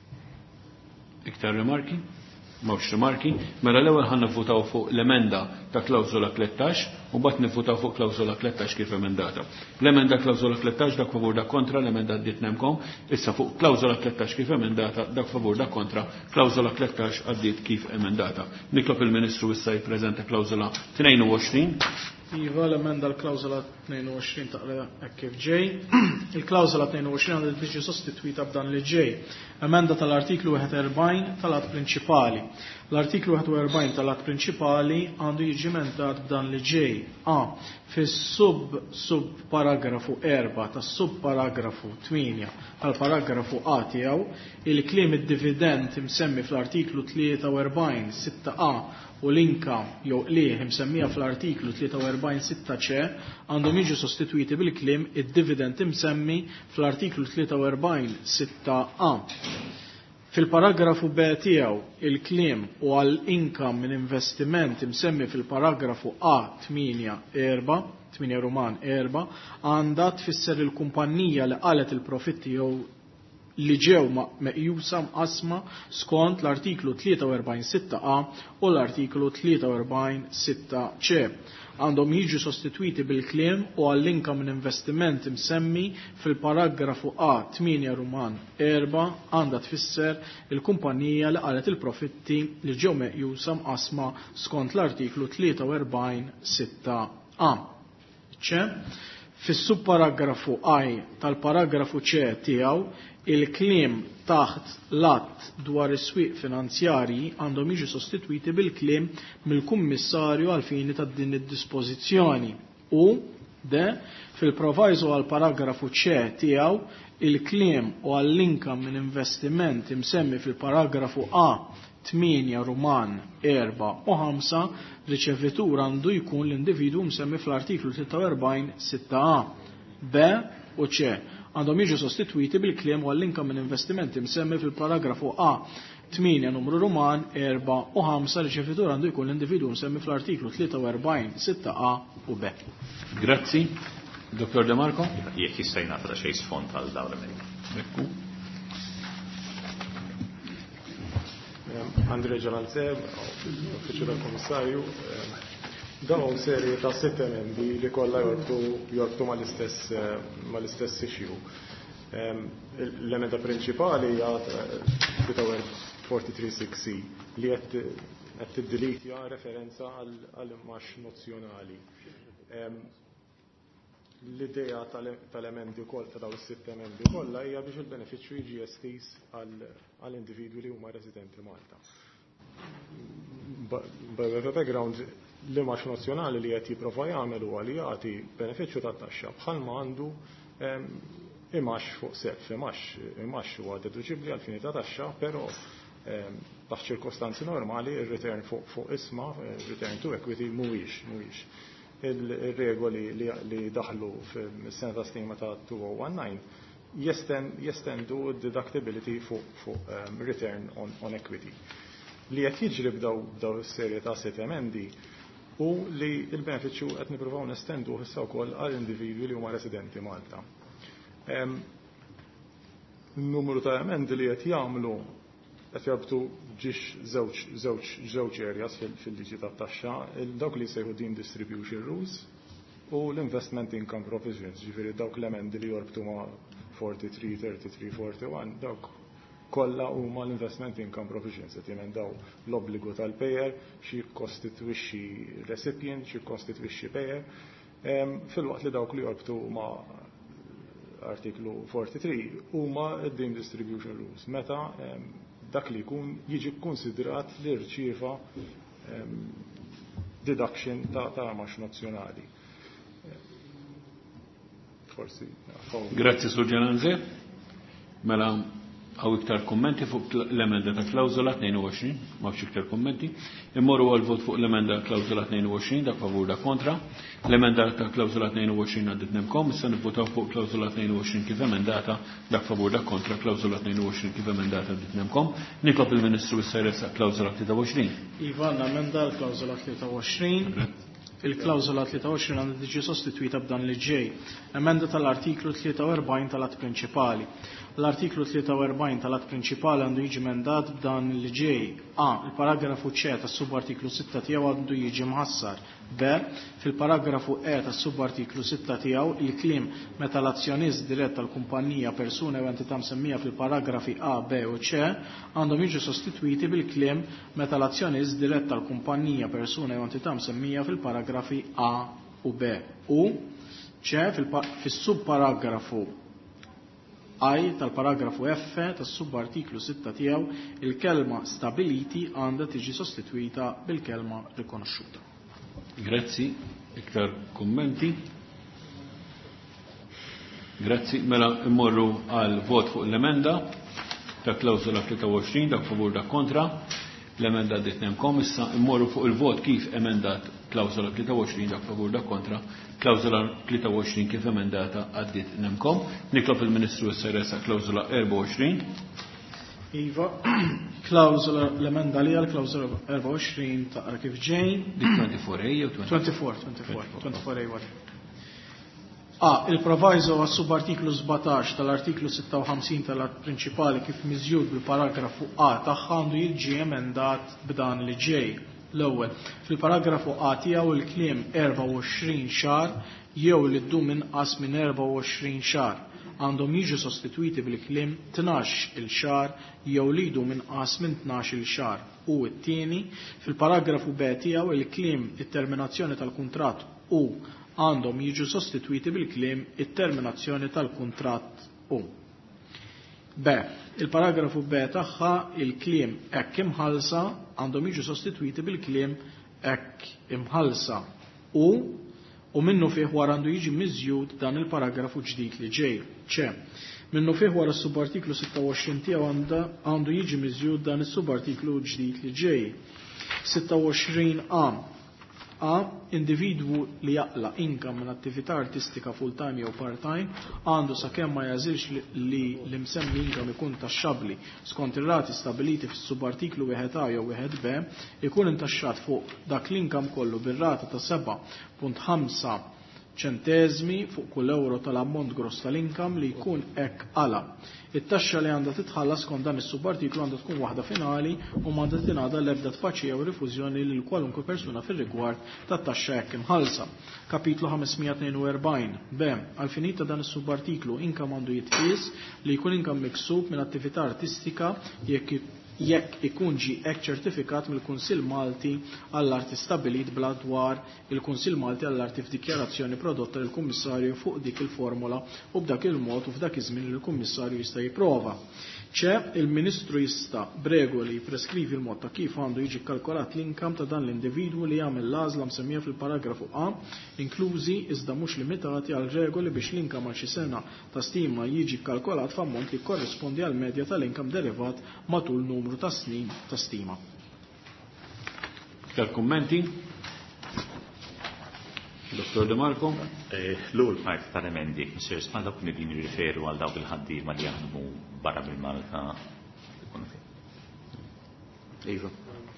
Iktar remarki? Mawx remarki, mela l-ewwel ħan nivvutaw fuq l-emenda ta' klawżola tlettax u mbagħad nivvutaw fuq klawżola tlettax kif emendata. L-emenda klawżola tlettax dak favur dak kontra, l-emenda ddiet nemkom, issa fuq klawżola tlettax kif emendata, dak favur dak kontra, klawżola tlettax għaddiet kif emendata. Niklob il-Ministru issa jippreżenta klawżola tnejn u għoxrin. Iva l-emenda l-klawżola tnejn u għoxrin taqra hekk kif ġej. Il-klawżola tnejn u għoxrin għandha tiġi sostitwita b'dan li ġej. Emenda tal-artiklu wieħed u erbgħin tal-att prinċipali. L-artiklu wieħed u erbgħin tal-att prinċipali għandu jiġi emendat b'dan li ġej. A. Fis-sub sub paragrafu erba' tas-sub paragrafu tminja tal-paragrafu A tiegħu il-kliem id-dividend imsemmi fl-artiklu tlieta u erbgħin sitta A u l-income jew qlieħ imsemmija fl-artiklu tlieta u erbgħin sitta C għandhom jiġu sostitwiti bil-kliem id-dividend imsemmi fl-artiklu tlieta u erbgħin sitta A. Fil-paragrafu B tiegħu il-kliem u għall-income minn investiment imsemmi fil-paragrafu A tminja erba' tminja Ruman erba' għandha tfisser il-kumpanija li qalet il-profitti jew li ġew meqjusa mqasma skont l-artiklu tlieta u erbgħin sitta A u l-artiklu tlieta u erbgħin sitta C. Għandhom jiġu sostitwiti bil-kliem u għall-income minn investiment imsemmi fil-paragrafu A tminja Ruman erba' għandha tfisser il-kumpanija li qalet il-profitti li ġew meqjusa mqasma skont l-artiklu tlieta u erbgħin sitta A. C. Fis-subparagrafu I tal-paragrafu C tiegħu il-kliem taħt l-att dwar is-swieq finanzjarji għandhom jiġu sostitwiti bil-kliem mill-kummissarju għal fini ta' din id-dispożizzjoni u de fil-proviso għal paragrafu C tiegħu il-kliem u għall-income minn investiment imsemmi fil-paragrafu A tminja Ruman erba' u ħamsa riċevitur għandu jkun l-individu msemmi fl-artiklu tlieta u erbgħin sitta A, B u C. Għandhom jiġu sostitwiti bil-kliem u għall-income minn investimenti msemmi fil-paragrafu A tminja numru Ruman erba' u ħamsa riċevitur għandu jkun l-individu msemmi fl-artiklu tlieta u erbgħin sitta A u B. Grazzi. Dottor De Marco? Jekk jista' jingħata xejn sfond għal dawn l-Amerika. Andrej Ġalanzeb, uffiċċju tal-Komissarju, dawn serje ta' sitt emendi li kollha jorbtu mal-istess mal-istess issue. L-emenda prinċipali hija forty-three six C li qed tiddelitja referenza għall-imax nozzjonali. L-idea tal-emendi kollha ta' dawn is-sitt emendi kollha hija biex il-benefiċċju jiġi estiż għall-individwi li huma residenti Malta. Background l-imax nazzjonali li qed jipprova jagħmel huwa li jagħti benefiċċju tat-taxxa bħalma għandu imax fuq self, imax huwa deduċibbli għal fini ta' taxxa, però taħt ċirkostanzi normali ir-return fuq isma, return to equity mhuwiex mhuwiex. Il-regoli li daħlu fil-sena ta' stima ta' two thousand nineteen jestendu deductibility fuq return on equity. Li qed jiġri b'daw is-serje ta' sitt emendi u li l-benefiċċju qed nippruvaw nestendu issa wkoll għal individwi li huma residenti Malta. Il-numru ta' emendi li qed jagħmlu qed jabtu ġiex żewġ areas fil-liġi tat-taxxa, dawk li jsejħu din distribution rules u l-investment income provisions, ġifieri dawk l-emendi li jorbtu ma' forty-three, thirty-three, forty-one, dawk kollha huma l-investment income provisions qed jemendaw l-obbligu tal-payer xi jikkostitwixxi recipient, xi jikkostitwixxi payer, fil-waqt li dawk li jorbtu ma' artiklu forty-three huma d-din distribution rules. Meta dak li jkun jiġi konsidrat li rċieva deduction ta' max nazzjonali. Forsi. Grazzi Sur Ġananze. Mela Għaw iktar kommenti fuq l-emenda ta' klawzola tnejn u għoxrin, mawx iktar kommenti. Immorru għal-vot fuq l-emenda klawzola tnejn u għoxrin, dak favur dak kontra. L-emenda ta' klawzola tnejn u għoxrin għaddit nemkom, issa nivvotaw fuq klawzola tnejn u għoxrin kif emendata, dak favur dak kontra, klawzola tnejn u għoxrin kif emendata għaddit nemkom. Nitlob il-Ministru issa jressaq klawzola tlieta u għoxrin. Iva, l-emenda l-klawzola tlieta u għoxrin. Il-klawzola tlieta u għoxrin għandha tiġi sostitwita b'dan li ġej. Emenda tal-artiklu tlieta u erbgħin tal-att prinċipali. L-artiklu tlieta u erbgħin tal-att prinċipali għandu jiġi emendat b'dan li ġej. A. Il-paragrafu C tas-subartiklu sitta tiegħu għandu jiġi mħassar. B. Fil-paragrafu E tas-subartiklu sitta tiegħu il-kliem meta l-azzjonist dirett tal-kumpanija persuna jew entità msemmija fil-paragrafi A, B u C għandhom jiġu sostitwiti bil-kliem meta l-azzjonist dirett tal-kumpanija persuna jew entità msemmija fil-paragrafi A u B. U C. Fis-subparagrafu I tal-paragrafu F tas-subartiklu sitta tiegħu il-kelma stability għandha tiġi sostitwita bil-kelma rikonoxxuta. Grazzi, iktar kommenti. Grazzi, mela immorru għal vot fuq l-emenda ta' klawzola tlieta u għoxrin, dak favur dak kontra. L-emenda għaddit nemkom, issa immorru fuq il-vot kif emendat klawzola tlieta u għoxrin, dak favur dak kontra. Klawzola tlieta u għoxrin kif emendata għaddit nemkom. Niklob il-Ministru issa jressaq klawzola erba' u għoxrin. Iva, klawzola l-emenda li għal-klawzola erba' u għoxrin taqra kif ġejn. Dik twenty-four A jew twenty-four, twenty-four A wara. A. Il-proviso għas subartiklu sebgħatax tal-artiklu sitta u ħamsin tal-att prinċipali kif miżjud bil-paragrafu A tagħha għandu jiġi emendat b'dan li ġej. L-ewwel, fil-paragrafu A tiegħu il-kliem erba' u għoxrin xahar jew li ddum inqas minn erba' u għoxrin xahar għandhom jiġu sostitwiti bil-kliem tnax il-xahar jew li jdum inqas minn tnax il-xahar. U t-tieni, fil-paragrafu B tiegħu il-kliem it-terminazzjoni tal-kuntratt u għandhom jiġu sostitwiti bil-kliem it-terminazzjoni tal-kuntratt u. B. Il-paragrafu B tagħha il-kliem hekk imħallsa għandhom jiġu sostitwiti bil-kliem hekk imħallsa u u minnu fih wara għandu jiġi miżjud dan il-paragrafu ġdid li ġej. ċe. Minnu fih wara s-subartiklu sitta u għoxrin tiegħu għandu jiġi miżjud dan is-subartiklu ġdid li ġej. sitta u għoxrin A. A. Individwu li jaqla income minn attività artistika full-time jew part-time għandu sakemm ma jażilx li l-imsemmi income ikun taxxabli skont ir-rati stabiliti fis-subartiklu wieħed A jew wieħed B ikun intaxxat fuq dak l-income kollu bir-rata ta' seba' punt ħamsa ċentesmi fuq kull euro tal-ammont gross tal-income li jkun hekk għala. It-taxxa li għandha titħallas skont dan is-subartiklu għandha tkun waħda finali u m'għandha tingħada l-ebda tfaċċija u rifużjoni lil kwalunkwe persuna fir-rigward tat-taxxa hekk imħallsa. Kapitlu ħamesmija tnejn u erbgħin. B. Għal-finita dan is-subartiklu income għandu jitqies li jkun income miksub minn attività artistika jekk jekk ikun ġi hekk ċertifikat mill-Kunsill Malti għall-arti stabilit bla dwar il-Kunsill Malti għall-arti f'dikjarazzjoni prodotta lill-Kummissarju fuq dik il-formula u b'dak il-mod u f'dak iż-żmien li l-Kummissarju jista' jipprova. ċe, il-Ministru jista' b'regoli preskrivi l-mod ta' kif għandu jiġi kalkolat l-inkam ta' dan l-individwu li jagħmel l-għażla msemmija fil-paragrafu A, inklużi iżda mhux limitati għal regoli biex l-inkam għal xi sena ta' stima jiġi kalkolat f'ammont li korrispondi għal medja tal-inkam derivat matul numru ta' snin ta' stima. Tal-kummenti? Doktor De Marco? L-ewwel parti tal-emendi, Mister Spalla kun din jirriferu għal dawk il-ħaddiema li jaħdmu barra mill-Malta. Iva.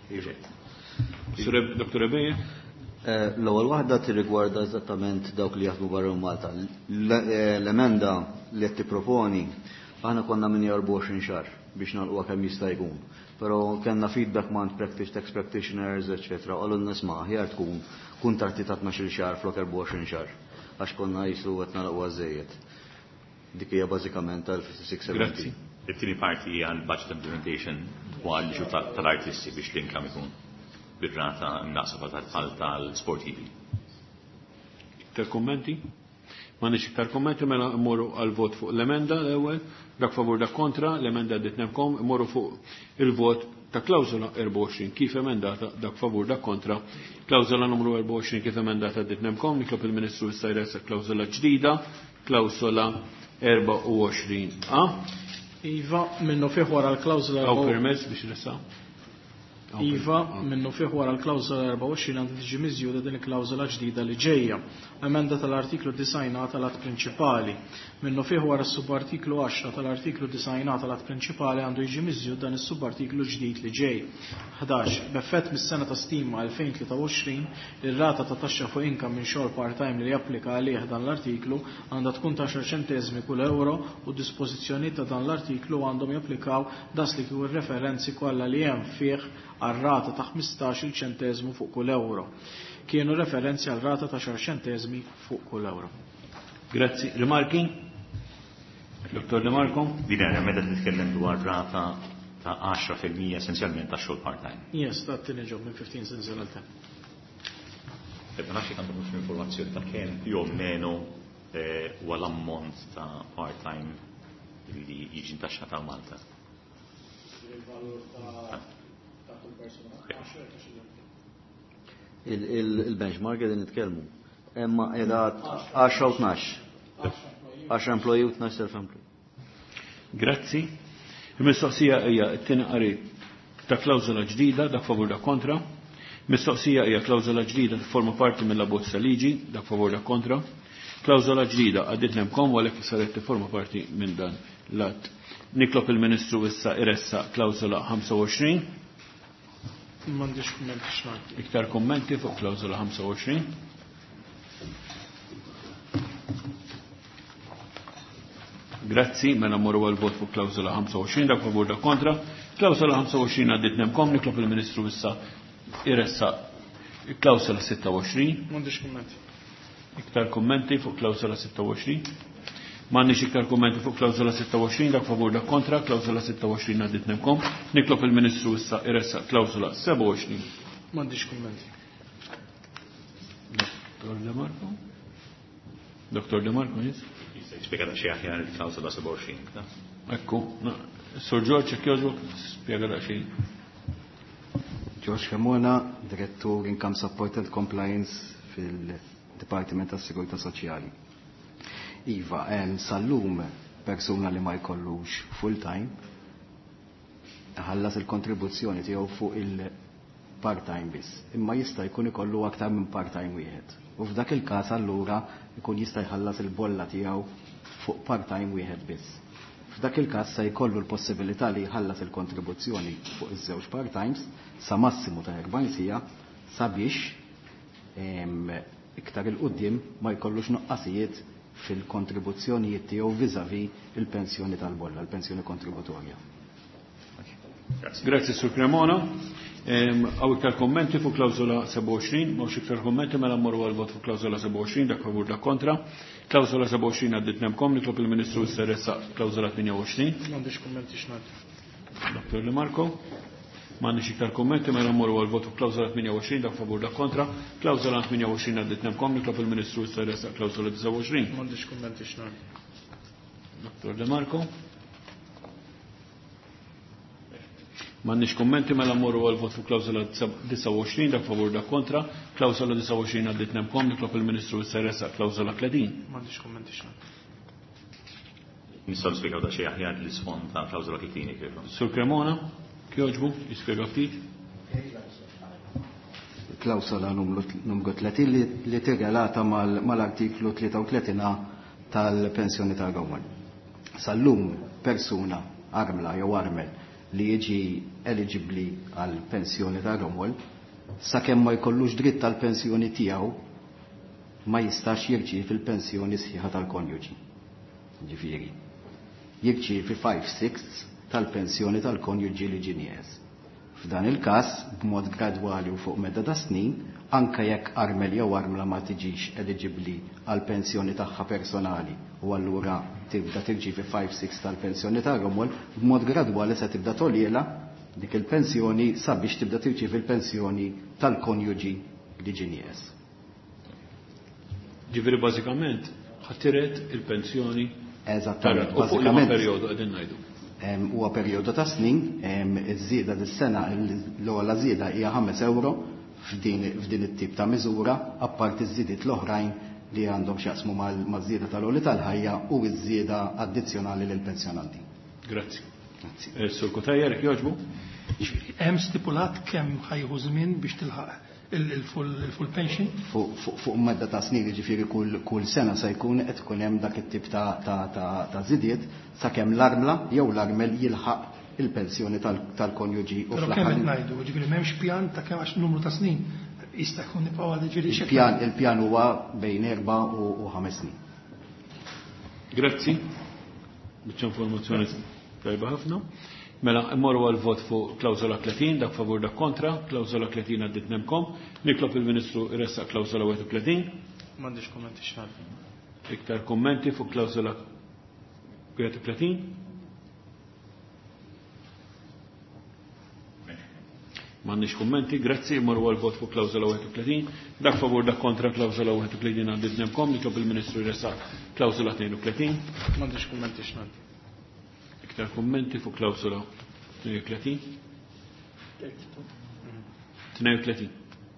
Doktor Ebeje? L-ewwel waħda tirrigwarda eżattament dawk li jaħdmu barra mill-Malta. L-emenda li qed tipproponi aħna konna minn erba' u għoxrin xahar biex nagħlquha kemm jista' jkun. Però kellna feedback ma' practice tax practitioners, et cetera. Qalu nisma' aħjar tkun kuntarti ta' tnax-il xahar flok erba' u għoxrin xahar għax konna jislu qed nagħlqu żejjed. Dik hija bażikament tal-fifty-six seventy. It-tieni parti hija l-budget implementation dwar l-ġu tal-artisti biex l-inkam ikun bir-rata mnaqsa tal-sportivi. Iktar kommenti? Ma nix iktar kommenti mela mmorru għal-vot fuq l-emenda l-ewwel, dak favur dak kontra, l-emenda ditnemkom, mmorru fuq il-vot ta' klawzola erba' u għoxrin kif emendata dak favur dak kontra, klawzola numru erba' u għoxrin kif emendata ditnemkom, niklob il-Ministru issa jressaq klawzola ġdida, klawzola erba' u għoxrin A, Iva, minnu fih wara l-klawżola. Għaw permess biex ressa? Iva, minnu fih wara l-klawżola erba' u għoxrin għandha tiġi miżjuda din il-klawżola ġdida li ġejja. Emenda tal-artiklu design tal-att prinċipali. Minnu fih wara s-subartiklu għaxra tal-artiklu design tal-att prinċipali għandu jiġi miżjud dan is-subartiklu ġdid li ġej. ħdax. B'effett mis-sena ta' stima alfejn tlieta u għoxrin, ir-rata ta' taxxa fuq inkam minn xogħol part-time li japplika għalih dan l-artiklu għandha tkun ta' għaxar ċenteżmi kull euro u dispożizzjonijiet ta' dan l-artiklu għandhom japplikaw das li kieku referenzi kollha li hemm fih għal-rata ta' ħmistax-il ċenteżmu fuq kull euro. Kienu referenzi għal-rata ta' xar ċenteżmi fuq kull euro. Grazzi. Rimarki? Doktor De Marco? Din għana meta titkellem dwar rata ta' għaxra fil-mija essenzjalment ta' xogħol part-time. Yes, ta' t-tini ġob minn fifteen cents għal-ten. Ebba naxi għandu mux informazzjoni ta' kemm più o meno u għal-ammont ta' part-time li jiġi ntaxxa ta' Malta. Il-benchmark għedin nitkelmu. Emma edha għaxra u tnax. għaxra employee u tnax self-employee. Grazzi. Il-mistoqsija hija t-tieni qari ta' klawżola ġdida dak favur dak kontra. Mistoqsija hija klawżola ġdida forma parti mill-abbozz ta' liġi dak favur dak kontra. Klawżola ġdida għadditnemkom għalhekk saret forma parti minn dan l-att. Niklob il-Ministru issa iressa klawżola ħamsa u għoxrin. M'għandix kummenti x'għandi. Iktar kommenti fuq klawżola ħamsa u għoxrin. Grazzi, mela mmorru għal-vot fuq klawżola ħamsa u għoxrin, dak favur dak kontra. Klawżola ħamsa u għoxrin għadditnemkom, niklob il-Ministru issa iressa klawżola sitta u għoxrin. M'għandix kummenti. Iktar kommenti fuq klawżola sitta u għoxrin. M'għandniex iktar kommenti fuq klawżola sitta u għoxrin, dak favur dak kontra, klawżola sitta u għoxrin għadditnemkom. Niklob il-Ministru issa iressa klawżola seba' u għoxrin. M'għandix kummenti. Doktor De Marco? Doktor De Marco, yes? Spiegata xi aħjar il-klawżola seba' u għoxrin. Ekku, Sur George, kjożbok, spiegata xi. George Cremona, Direttur Income Support and Compliance fil-Dipartiment tas Sigurtà Soċjali. Iva, hemm sal-lum persuna li ma jkollux full-time ħallas il-kontribuzzjoni tiegħu fuq il-part-time biss. Imma jista' jkun ikollu aktar minn part-time wieħed. U f'dak il-każ allura jkun jista' jħallas il-bolla tiegħu fuq part-time wieħed biss. F'dak il-każ se jkollu l-possibilità li jħallas il-kontribuzzjoni fuq iż-żewġ part-times sa massimu ta' erbgħin sija sabiex iktar il-qudiem ma jkollux noqqasijiet fil-kontribuzzjonijiet tiegħu viżavi il-pensjoni tal-bolla, il-pensjoni kontributorja. Grazzi Sur Cremona. Għaw iktar kommenti fuq klawżola seba' u għoxrin, mawx iktar kommenti mela mmorru għal-vot fuq klawżola seba' u għoxrin, dak favur dak kontra. Klawżola seba' u għoxrin għadditnemkom, nitlob il-Ministru s-seressa klawżola tminja u għoxrin. M'għandix kummenti x'ngħid. Doktor De Marco. M'għandniex iktar kommenti mela mmorru għal-vot fuq klawżola tminja u għoxrin, dak favur dak kontra. Klawżola tminja u għoxrin għadditnemkom, nitlob il-Ministru s-seressa klawżola disa' u għoxrin. M'għandix kummenti x'ngħid. Doktor De Marco. M'għandniex kommenti mela mmorru għal-vot fuq klawżola disa' u għoxrin, dak favur dak kontra. Klawżola disa' u għoxrin għadditnemkom, nitlob il-Ministru s-seressa klawżola tletin. M'għandix kummenti x'ngħid. Nistgħu nispjegaw da xi aħjar l-isfond ta' klawżola tletin kif. Sur Cremona, kjoġbu, jispjega ftit. Klawsola numru tletin li tirrelata mal-artiklu tlieta u tletin tal-pensjoni tal-għawman. Sal-lum persuna armla jew armel li jiġi eligibli għal-pensjoni tal-għawman sakemm ma jkollux dritt tal-pensjoni tiegħu ma jistax jirċievi fil-pensjoni sħiħa tal-konjuġi. Ġifieri, jirċievi five sixths tal-pensjoni tal-konjuġi li ġinies. F'dan il-każ, b'mod gradwali u fuq medda ta' snin, anke jekk armel jew armla ma tiġix eligibbli għal pensjoni tagħha personali u allura tibda tirċievi five sixths tal-pensjoni tal-għomol, b'mod gradwali se tibda toljiela dik il-pensjoni sabiex tibda tirċievi l-pensjoni tal-konjuġi li ġinies. Ġifieri bażikament ħattiret il-pensjoni. Eżattament, bażikament. Perjodu qegħdin ngħidu. Huwa perjodu ta' snin, iż-żieda dis-sena l-ogħla żieda hija ħames euro f'din it-tip ta' miżura, apparti ż-żiediet l-oħrajn li għandhom x'jaqsmu maż-żieda tal-għoli tal-ħajja u ż-żieda addizzjonali lill pensjonanti. Grazzi. Sur Kotajja, rek joġbu? Hemm stipulat kemm ħajħu żmien biex tilħaq il-full pension? Fuq medda ta' snin, ġifieri kull sena se jkun qed ikun hemm dak it-tip ta' żidiet sakemm l-armla jew l-armel jilħaq il-pensjoni tal-konjuġi u fl-aħħar. Kemm qed ngħidu, ġifieri m'hemmx pjan ta' kemm għax numru ta' snin jista' jkun nibqgħu għal ġifieri xekk. Il-pjan huwa bejn erba' u ħames snin. Grazzi. Biċċa informazzjoni tajba ħafna. Mela, immorru għal-vot fuq klawzola tletin, dak favur dak kontra, klawzola tletin għaddit nemkom. Niklop il-Ministru irressa klawzola tletin. M'għandix kommenti x'għal. Iktar kommenti fuq klawzola tletin. M'għandix kommenti, grazzi, immorru għal-vot fuq klawzola tletin. Dak favur dak kontra, klawzola tletin għaddit nemkom. Niklop il-Ministru irressa klawzola tletin. M'għandix kommenti x'għal. Iktar kommenti fuq klawsola tletin. tletin.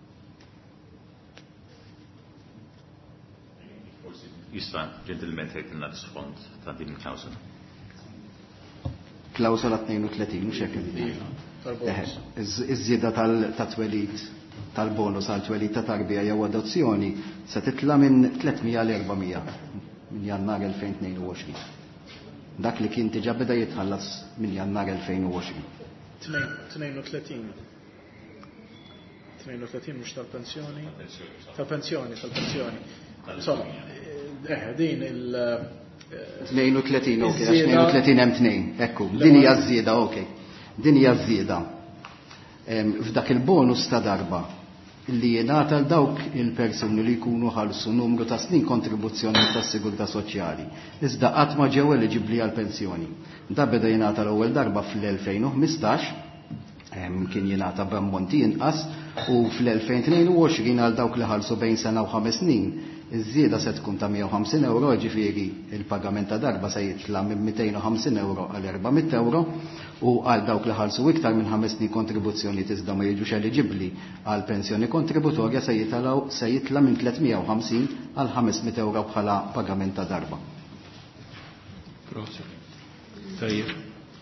Jista' ġentilment ħejtilna l-sfond ta' din il-klawsola. Klawsola tletin, mhux hekk. Iż-żieda tat-twelid tal-bonus għal twelid ta' tarbija jew adozzjoni se titla' minn tlietmija l erba'mija minn Jannar elfejn u tnejn u għoxrin. Dak li kien diġà beda jitħallas minn Jannar elfejn u għoxrin. tnejn u tletin. tnejn u tletin mhux tal-pensjoni. Tal-pensjoni, tal-pensjoni. Insomma, eh din il tnejn u tletin, ok, għax tnejn u tletin hemm tnejn, ekku. Din hija żieda, ok. Din hija żieda. F'dak il-bonus ta' darba li jingħata l dawk il-persuni li jkunu ħallsu numru ta' snin kontribuzzjoni tas-sigurtà soċjali. Iżda qatt ma ġew eliġibbli għal pensjoni. Da beda jingħata l-ewwel darba fl-elfejn u ħmistax, kien jingħata b'ammonti inqas, u fl-elfejn u tnejn u għoxrin għal dawk li ħallsu bejn sena u ħames snin. Iż-żieda se tkun ta' mija u ħamsin euro, ġifieri il-pagament ta' darba se jitla' minn mitejn u ħamsin euro għal erba'miet euro, u għal dawk li ħallsu iktar minn ħames snin kontribuzzjoni iżda ma jiġux eliġibbli għal pensjoni kontributorja se jitalgħu se jitla' minn tlietmija u ħamsin għal ħamesmiet euro bħala pagament ta' darba. Proset. Tajjeb.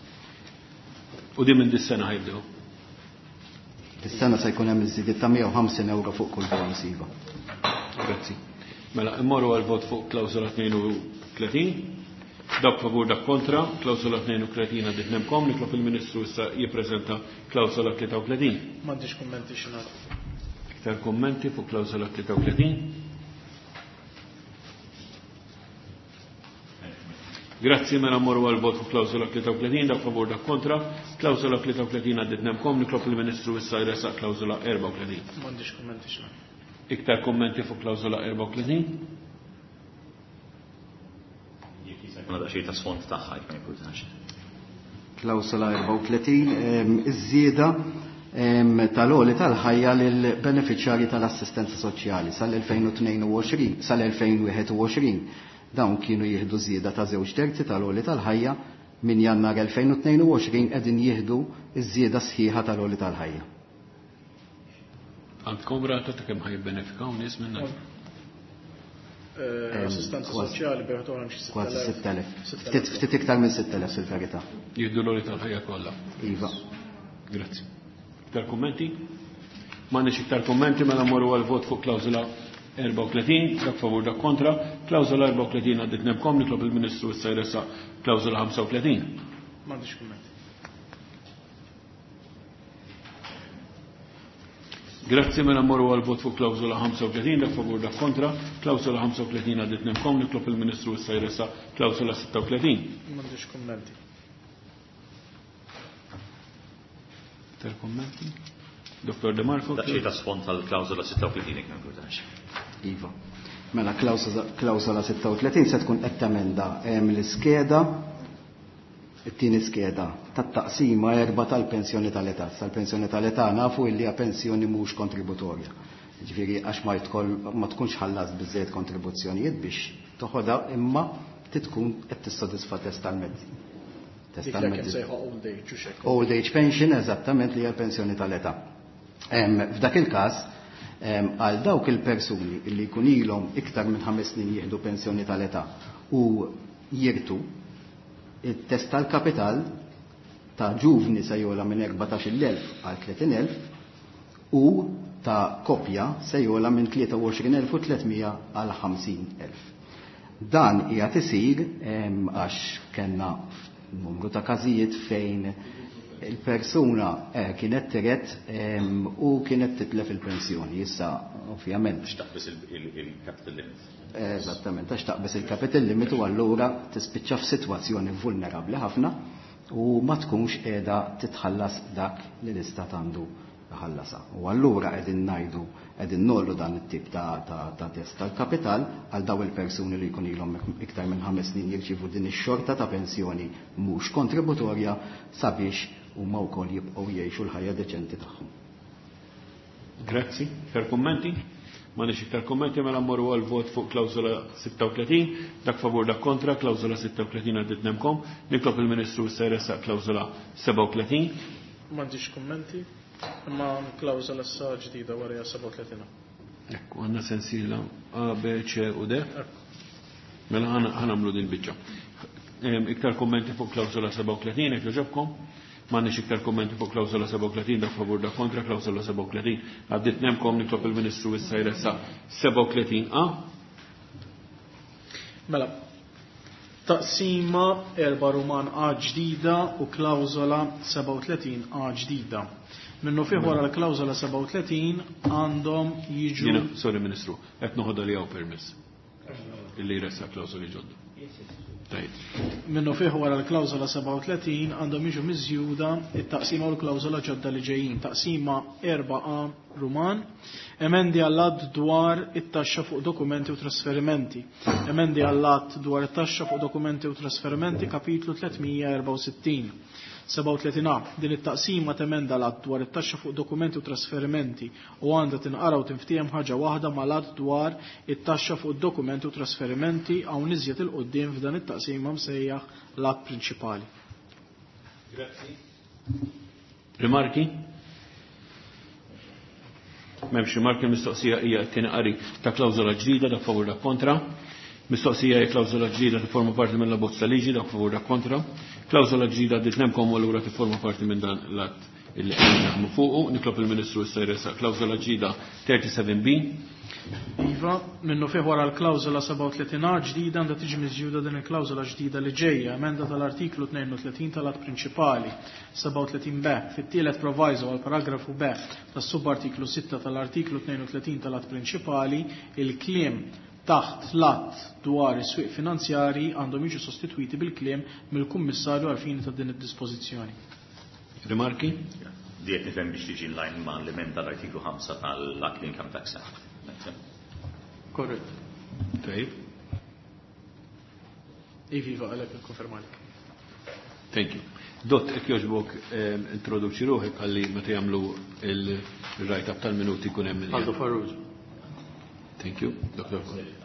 U din minn dis-sena ħajbdew. Dis-sena se jkun hemm iżdied ta' mija u ħamsin euro fuq kull bonus iva. Grazzi. Mela, immorru għal-vot fuq klawzola tnejn u tletin. Dak favur dak kontra, klawzola tnejn u tletin għaddit nemkom, niklop il-Ministru issa jippreżenta klawzola tletin. M'għandix kummenti x'ingħad. Iktar kommenti fuq klawzola tletin. Grazzi, mela mmorru għal-vot fuq klawzola tletin, dak favur dak kontra, klawzola tletin għaddit nemkom, niklop il-Ministru issa jressaq klawzola tletin. M'għandix kummenti x'ingħad. Iktar kommenti fuq klawzola tletin. Għada xej ta' sfond taħħa jkun importanti. Klawsola tletin, iż-żieda tal-għoli tal-ħajja lill-beneficjarji tal-assistenza soċjali sal-elfejn u tnejn u għoxrin, sal-elfejn u wieħed u għoxrin. Dawn kienu jieħdu żieda ta' żewġ terzi tal-għoli tal-ħajja minn Jannar elfejn u tnejn u għoxrin qegħdin jieħdu iż-żieda sħiħa tal-għoli tal-ħajja. Għandkom rata ta' kemm ħajbenefikaw nies minna? Assistenza soċjali bejħatom xi kważi sitt elef. Ftit iktar minn sitt elef fil-verità. Jieħdu l-għoli tal-ħajja kollha. Iva. Grazzi. Iktar kummenti? M'għandniex iktar kummenti mela mmorru għal-vot fuq klawżola tletin, dak favur dak kontra, klawżola tletin għaddit nebkom, nitlob il-Ministru issa jressaq klawżola tletin. M'għandix kummenti. Grazzi, mela mmorru għal-vot fuq klawżola tletin, dak favur dak kontra, klawżola tletin għaddit nebkom, nitlob il-Ministru issa jressaq klawżola tletin. M'għandix kummenti. Iktar kummenti? Doktor De Marco? Daċċi ta' sfond tal-klawżola tletin jekk ma nkunx. Iva. Mela klawżola tletin se tkun qed temenda hemm l-iskeda it-tieni skeda tat-taqsima erba' tal-pensjoni tal-età. Sal-pensjoni tal-età nafu li hija pensjoni mhux kontributorja. Ġifieri għax ma jtkoll ma tkunx ħallas biżejjed kontribuzzjonijiet biex toħodha imma tkun qed tissodisfa test tal-mezzi. Test tal-mezzi. Old age pension eżattament li hija pensjoni tal-età. F'dak il-każ għal dawk il-persuni li jkun ilhom iktar minn ħames snin jieħdu pensjoni tal-età u jirtu it-test tal-kapital ta' ġuvni se jola minn erbatax-il elf għal tletin elf u ta' kopja se jola minn tlieta u għoxrin elf u tlietmija għal ħamsin elf. Dan hija tisir għax kellna numru ta' każijiet fejn il-persuna kienet tiret u kienet titlef il-pensjoni. Issa, ovvjament. Xtaqbis il-capital limit. Eżattament, għax taqbis il-capital limit u allura tispiċċa f'sitwazzjoni vulnerabbli ħafna u ma tkunx qiegħda titħallas dak li l-istat għandu ħallasa. U allura qegħdin ngħidu qegħdin nollu dan it-tip ta' test tal-kapital għal daw il-persuni li jkun ilhom iktar minn ħames snin jirċievu din ix-xorta ta' pensjoni mhux kontributorja sabiex huma wkoll jibqgħu jgħixu l-ħajja deċenti tagħhom. Grazzi. Per kummenti? Ma nix iktar kommenti mela mmorru għal vot fuq klawżola sitta u tletin, dak favur dak kontra, klawżola sitta u tletin għaddit nemkom, nitlob il-Ministru s-sajressa klawżola seba' u tletin. M'għandix kummenti, imma klawżola sa ġdida wara seba' u tletin. Ekku, għandna sensiela A, B, C u D. Mela ħanamlu din biċċa. Iktar kommenti fuq klawżola seba' u tletin, jekk joġobkom. M'għandniex iktar kommenti fuq klawżola seba' u tletin dak favur dak kontra, klawżola seba' u tletin għaddit nemkom, nitlob il-Ministru s-sajressa seba' u tletin A. Mela, taqsima erba' ruman A ġdida u klawżola seba' u tletin A ġdida. Minnu fih wara l-klawżola seba' u tletin għandhom jiġu. Sorry Ministru, qed noħodha li hawn permess. Illi jressa klawżoli ġodda. Minnu fih wara l-klawżola seba' u tletin għandhom jiġu miżjuda it-taqsima u l-klawżola ġodda li ġejjin. Taqsima erba' A ruman, emendi għall-att dwar it-taxxa fuq dokumenti u trasferimenti. Emendi għall-att dwar it-taxxa fuq dokumenti u trasferimenti kapitlu tlietmija erba' u sittin. seba' u tletin A. Din it-taqsima temenda l-att dwar it-taxxa fuq dokumenti u trasferimenti u għandha tinqara u tinftiem ħaġa waħda mal-att dwar it-taxxa fuq dokumenti u trasferimenti hawn iżjed il-qudiem f'dan it-taqsima msejjaħ l-att prinċipali. Grazzi. Rimarki? M'hemmx rimarki, mistoqsija hija t-tieni qari ta' klawżola ġdida dak favur dak kontra. Mistoqsija hija klawżola ġdida tifforma parti minn l-abbozz ta' liġi dak favur dak kontra. Klawżola ġdida dit nemkom u allura tifforma parti minn dan l-att illi qegħdin naħdmu fuqu. Nitlob il-Ministru s-sajressa klawżola ġdida seba' B. Iva, minnu fih wara l-klawżola seba' u tletin A ġdida għandha tiġi miżjuda din il-klawżola ġdida li ġejja, emenda tal-artiklu tnejn u tletin tal-att prinċipali, seba' u tletin B, fit-tielet proviso għal paragrafu B tas-subartiklu sitta tal-artiklu tnejn u tletin tal-att prinċipali, il-kliem taħt l-att dwar is-swieq finanzjari għandhom jiġu sostitwiti bil-kliem mill-Kummissarju għal fini ta' din id-dispożizzjoni. Rimarki? Diet nifhem biex tiġi line ma' l-emenda tal-artiklu ħamsa tal-Act Income Tax Act. Korrett. Tajib. Ivi għalek il-konfermalik. Thank you. Dott, ek joġbok introduċi ruħek għalli meta jagħmlu il-write-up tal-minuti kun hemm. Għaldu Farruġ. Thank you, Doktor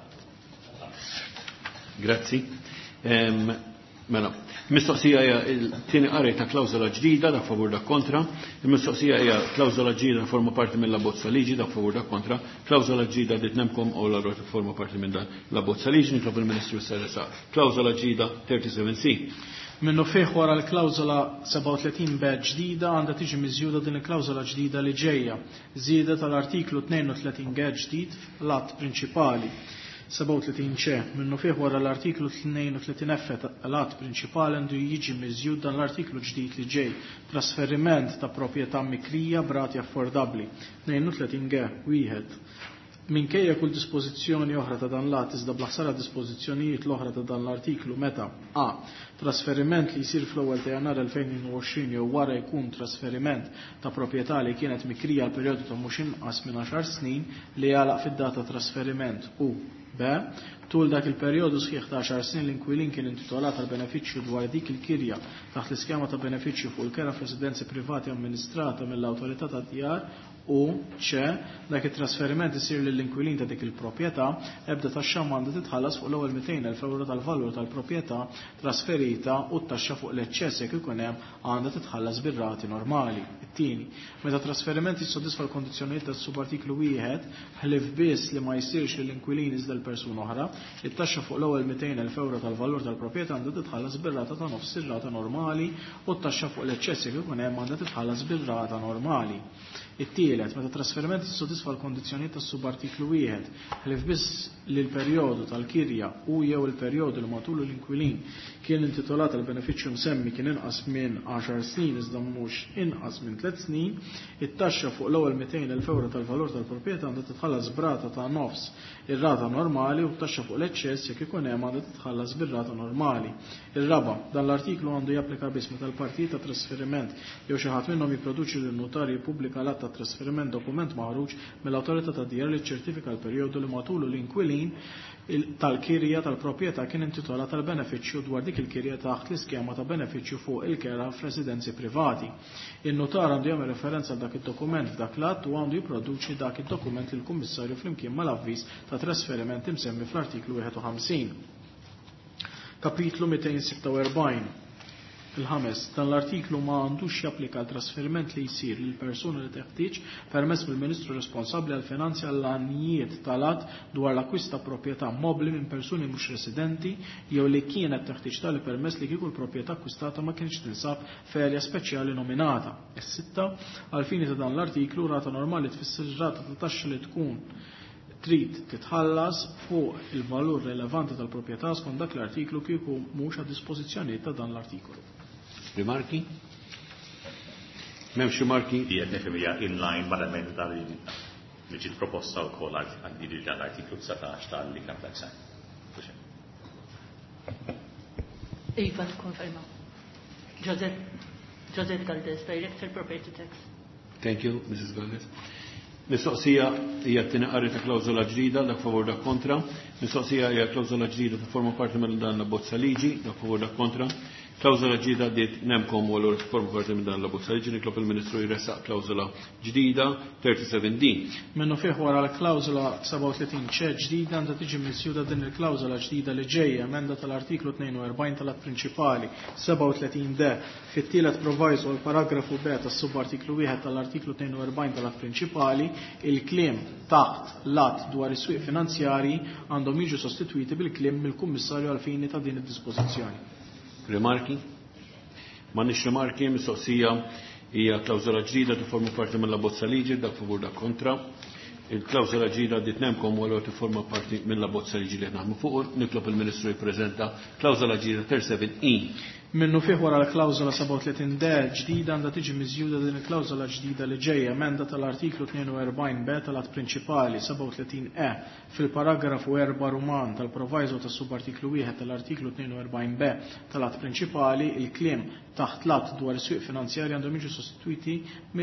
Grazzi. Mela, mistoqsija hija il-tieni qari ta' klawżola ġdida dak favur dak kontra. Il-mistoqsija hija klawżola ġdida forma parti minn l-abbozza liġi dak favur dak kontra. Klawżola ġdida dit nemkom u l-arrot forma parti minn dan l-abbozza liġi nitlob il-Ministru s-seresa. Klawżola ġdida thirty-seven C. Minnu fih wara l-klawżola seba' u tletin B ġdida għandha tiġi miżjuda din il-klawżola ġdida li ġejja, żieda tal-artiklu tnejn u tletin G ġdid l-att prinċipali. seba' u tletin C. Minnu fih wara l-artiklu tnejn u tletin F l-att prinċipali għandu jiġi miżjud dan l-artiklu ġdid li ġej, trasferiment ta' proprjetà mikrija b'rati affordabbli. tnejn u tletin G wieħed. Minkejja kull dispożizzjoni oħra ta' dan l-att iżda blaħsara dispożizzjonijiet l-oħra ta' dan l-artiklu meta A. Trasferiment li jsir fl-ewwel ta' Jannar elfejn u għoxrin jew wara jkun trasferiment ta' proprjetà li kienet mikrija għal perjodu ta' mhux inqas minn għaxar snin li jagħlaq fid-data trasferiment u B. Tul dak il-perjodu sħiħ ta' għaxar snin l-inkwilin kien intitolat għal benefiċċju dwar dik il-kirja taħt l-iskema ta' benefiċċju fuq il-kera f'residenzi privati amministrata mill-awtorità tad-djar u ċe dak it-trasferiment isir lill-inkwilin ta' dik il-proprjetà ebda taxxa m'għandha titħallas fuq l-ewwel mئتين ألف euro tal-valur tal-proprjetà trasferita u t-taxxa fuq l-eċċess jekk ikun hemm għandha titħallas bir-rati normali. It-tieni, meta trasferiment jissodisfa l-kondizzjonijiet tas-subartiklu wieħed ħlief biss li ma jsirx lill-inkwilin iżda l-persuna oħra, it-taxxa fuq l-ewwel مئتين ألف euro tal-valur tal-proprjetà għandha titħallas bir-rata ta' nofs ir-rata normali u t-taxxa fuq l-eċċess jekk ikun hemm għandha titħallas bir-rata normali. It-tielet, meta trasferiment jissodisfa l-kondizzjonijiet tas-subartiklu wieħed ħlief biss li l-perjodu tal-kirja u jew il-perjodu li matul l-inkwilin kien intitolat għal benefiċċju msemmi kien inqas minn għaxar snin iżda mhux inqas minn tliet snin, it-taxxa fuq l-ewwel مئتين ألف euro tal-valur tal-proprjetà għandha titħallas brata ta' nofs ir-rata normali u t-taxxa fuq l-eċċess jekk ikun hemm għandha titħallas bir-rata normali. Ir-raba, dan l-artiklu għandu japplika biss meta l-partijiet ta' trasferiment jew xi ħadd minnhom jipproduċi lin-notarju jippubblika l-att ta' trasferiment dokument maħruġ mill-awtorità tad-djar li ċertifika l-perjodu li matulu l-inkwilin tal-kirja tal-proprjetà kien intitolat tal-benefiċċju dwar dik il-kirja taħt l-iskema ta' benefiċċju fuq il-kera f'residenzi privati. In-notar għandu jagħmel referenza għal dak id-dokument f'dak l-att u għandu jipproduċi dak id-dokument lill-kummissarju flimkien mal-avviż ta' trasferiment imsemmi fl-artiklu wieħed u ħamsin. Kapitlu مئتين وستة وأربعين. Il-ħames, dan l-artiklu ma għandux japplika l-trasferiment li jsir lil persuna li teħtieġ permess mill-Ministru responsabbli għal finanzja għall għanijiet tal-att dwar l-akwista proprjetà mobli minn persuni mhux residenti jew li kienet teħtieġ tali permess li kieku l-proprjetà akkwistata ma kienx tinsab ferja speċjali nominata. Is-sitta, għal fini ta' dan l-artiklu rata normali tfisser rata ta' taxxa li tkun trid titħallas fuq il-valur relevanti tal-proprjetà skont dak l-artiklu kieku mhux għad dispożizzjonijiet ta' dan l-artiklu. Rimarki? M'hemmx rimarki? Hija nefhimija in line ma' l-emenda li ġiet proposta wkoll għandi l-artiklu tsatax tal-li kemm dak sajn. Iva tkonferma. Joseph Galdes, Director Property Tax. Thank you, Missus Galdes. Mistoqsija hija t-tieni qari ta' klawżola ġdida dak favur dak kontra. Mistoqsija hija klawżola ġdida ta' forma parti mill dan la bozza liġi dak favur dak kontra. Klawżola ġdida diet nemkom u l forma parti minn dan la bozza liġi niklob il-Ministru jressaq klawżola ġdida thirty-seven D. Minnu fih wara l-klawżola seba' u tletin ċe ġdida għandha tiġi misjuda din il-klawżola ġdida li ġejja emenda tal-artiklu tnejn u erbgħin tal-att prinċipali seba' u tletin D fit-tielet proviso l-paragrafu B tas-subartiklu wieħed tal-artiklu tnejn u erbgħin tal-att prinċipali il-kliem taħt l-att dwar is-swieq finanzjarji għandhom jiġu sostitwiti bil-kliem mill-Kummissarju għal fini ta' din id-dispożizzjoni. Rimarki? M'għandniex rimarki, mistoqsija hija klawżola ġdida tifforma parti mill-abbozza liġi dak favur dak kontra. Il-klawżola ġdida diet nemkom u l tifforma parti mill-abbozza liġi li naħdmu fuq, niklob il-Ministru jippreżenta klawżola ġdida thirty-seven E. Minnu fih wara l-klawżola seba' u tletin D ġdida għandha tiġi miżjuda din il-klawżola ġdida li ġejja emenda tal-artiklu tnejn u erbgħin B tal-att prinċipali seba' u tletin E fil-paragrafu erba' Ruman tal-proviso tas-subartiklu wieħed tal-artiklu tnejn u erbgħin B tal-att prinċipali il-kliem taħt l-att dwar is-swieq finanzjarji għandhom jiġu sostitwiti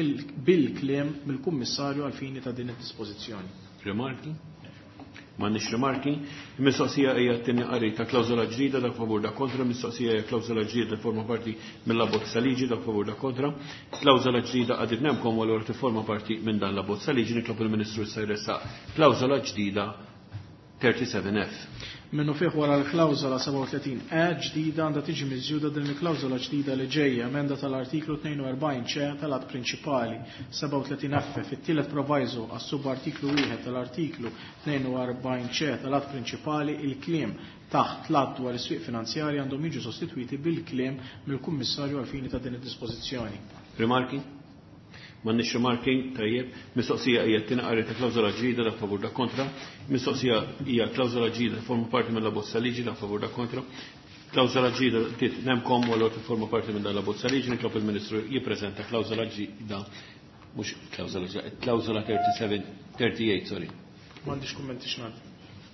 bil-kliem mill-Kummissarju għal fini ta' din id-dispożizzjoni. Rimarki? M'għandniex rimarki. Mistoqsija hija t-tieni qari ta' klawżola ġdida dak favur dak kontra, mistoqsija hija klawżola ġdida forma parti mill-abbozza liġi dak favur dak kontra. Klawżola ġdida għadib nemkom u l tifforma parti minn dan l-abbozza liġi niklob il-Ministru issa jressaq klawżola ġdida thirty-seven F. Minnu fih wara l-klawżola seba' u tletin E ġdida għandha tiġi miżjuda din il-klawżola ġdida li ġejja emenda tal-artiklu tnejn u erbgħin ċe tal-att prinċipali seba' u tletin F fit-tielet proviso għas-subartiklu wieħed tal-artiklu tnejn u erbgħin ċe tal-att prinċipali il-kliem taħt l-att dwar is-swieq finanzjarji għandhom jiġu sostitwiti bil-kliem mill-Kummissarju għal fini ta' din id-dispożizzjoni. Rimarki? M'għandniex rimarki, tajjeb, mistoqsija hija t-tieni qari ta' klawżola ġdida dak favur dak kontra, mistoqsija hija klawżola ġdida forma parti mill-abbozza liġi dak favur dak kontra. Klawżola ġdida tiet nemkom u l forma parti minn dan l-abbozza liġi niklob il-Ministru jippreżenta klawżola ġdida mhux klawżola ġdida, klawżola thirty-seven thirty-eight, sorry. M'għandix kummenti x'ngħid.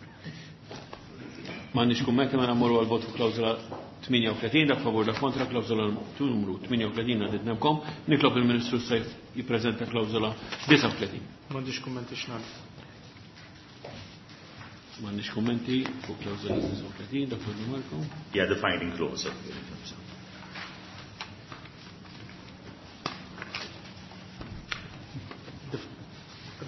M'għandniex kummenti ma nagħmlu għal vot fuq klawżola thmania u tletin dak favur dak kontra klawżola numru thmania u tletin għadit nemkom niklob il-Ministru issa jippreżenta klawżola disa' u tletin. M'għandix kummenti x'ngħid. M'għandniex kummenti fuq klawżola disa' u tletin dak favur Marko. Yeah, defining clause.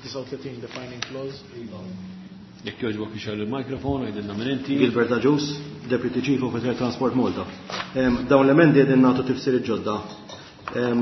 thirty-nine defining clause. Jekk jogħġbok ixar il-mikrofon, għajdilna minn inti. Gilbert Aġus, Deputy Chief Officer Transport Malta. Em, Dawn l-emendi għedin nagħtu tifsir il-ġodda. Em,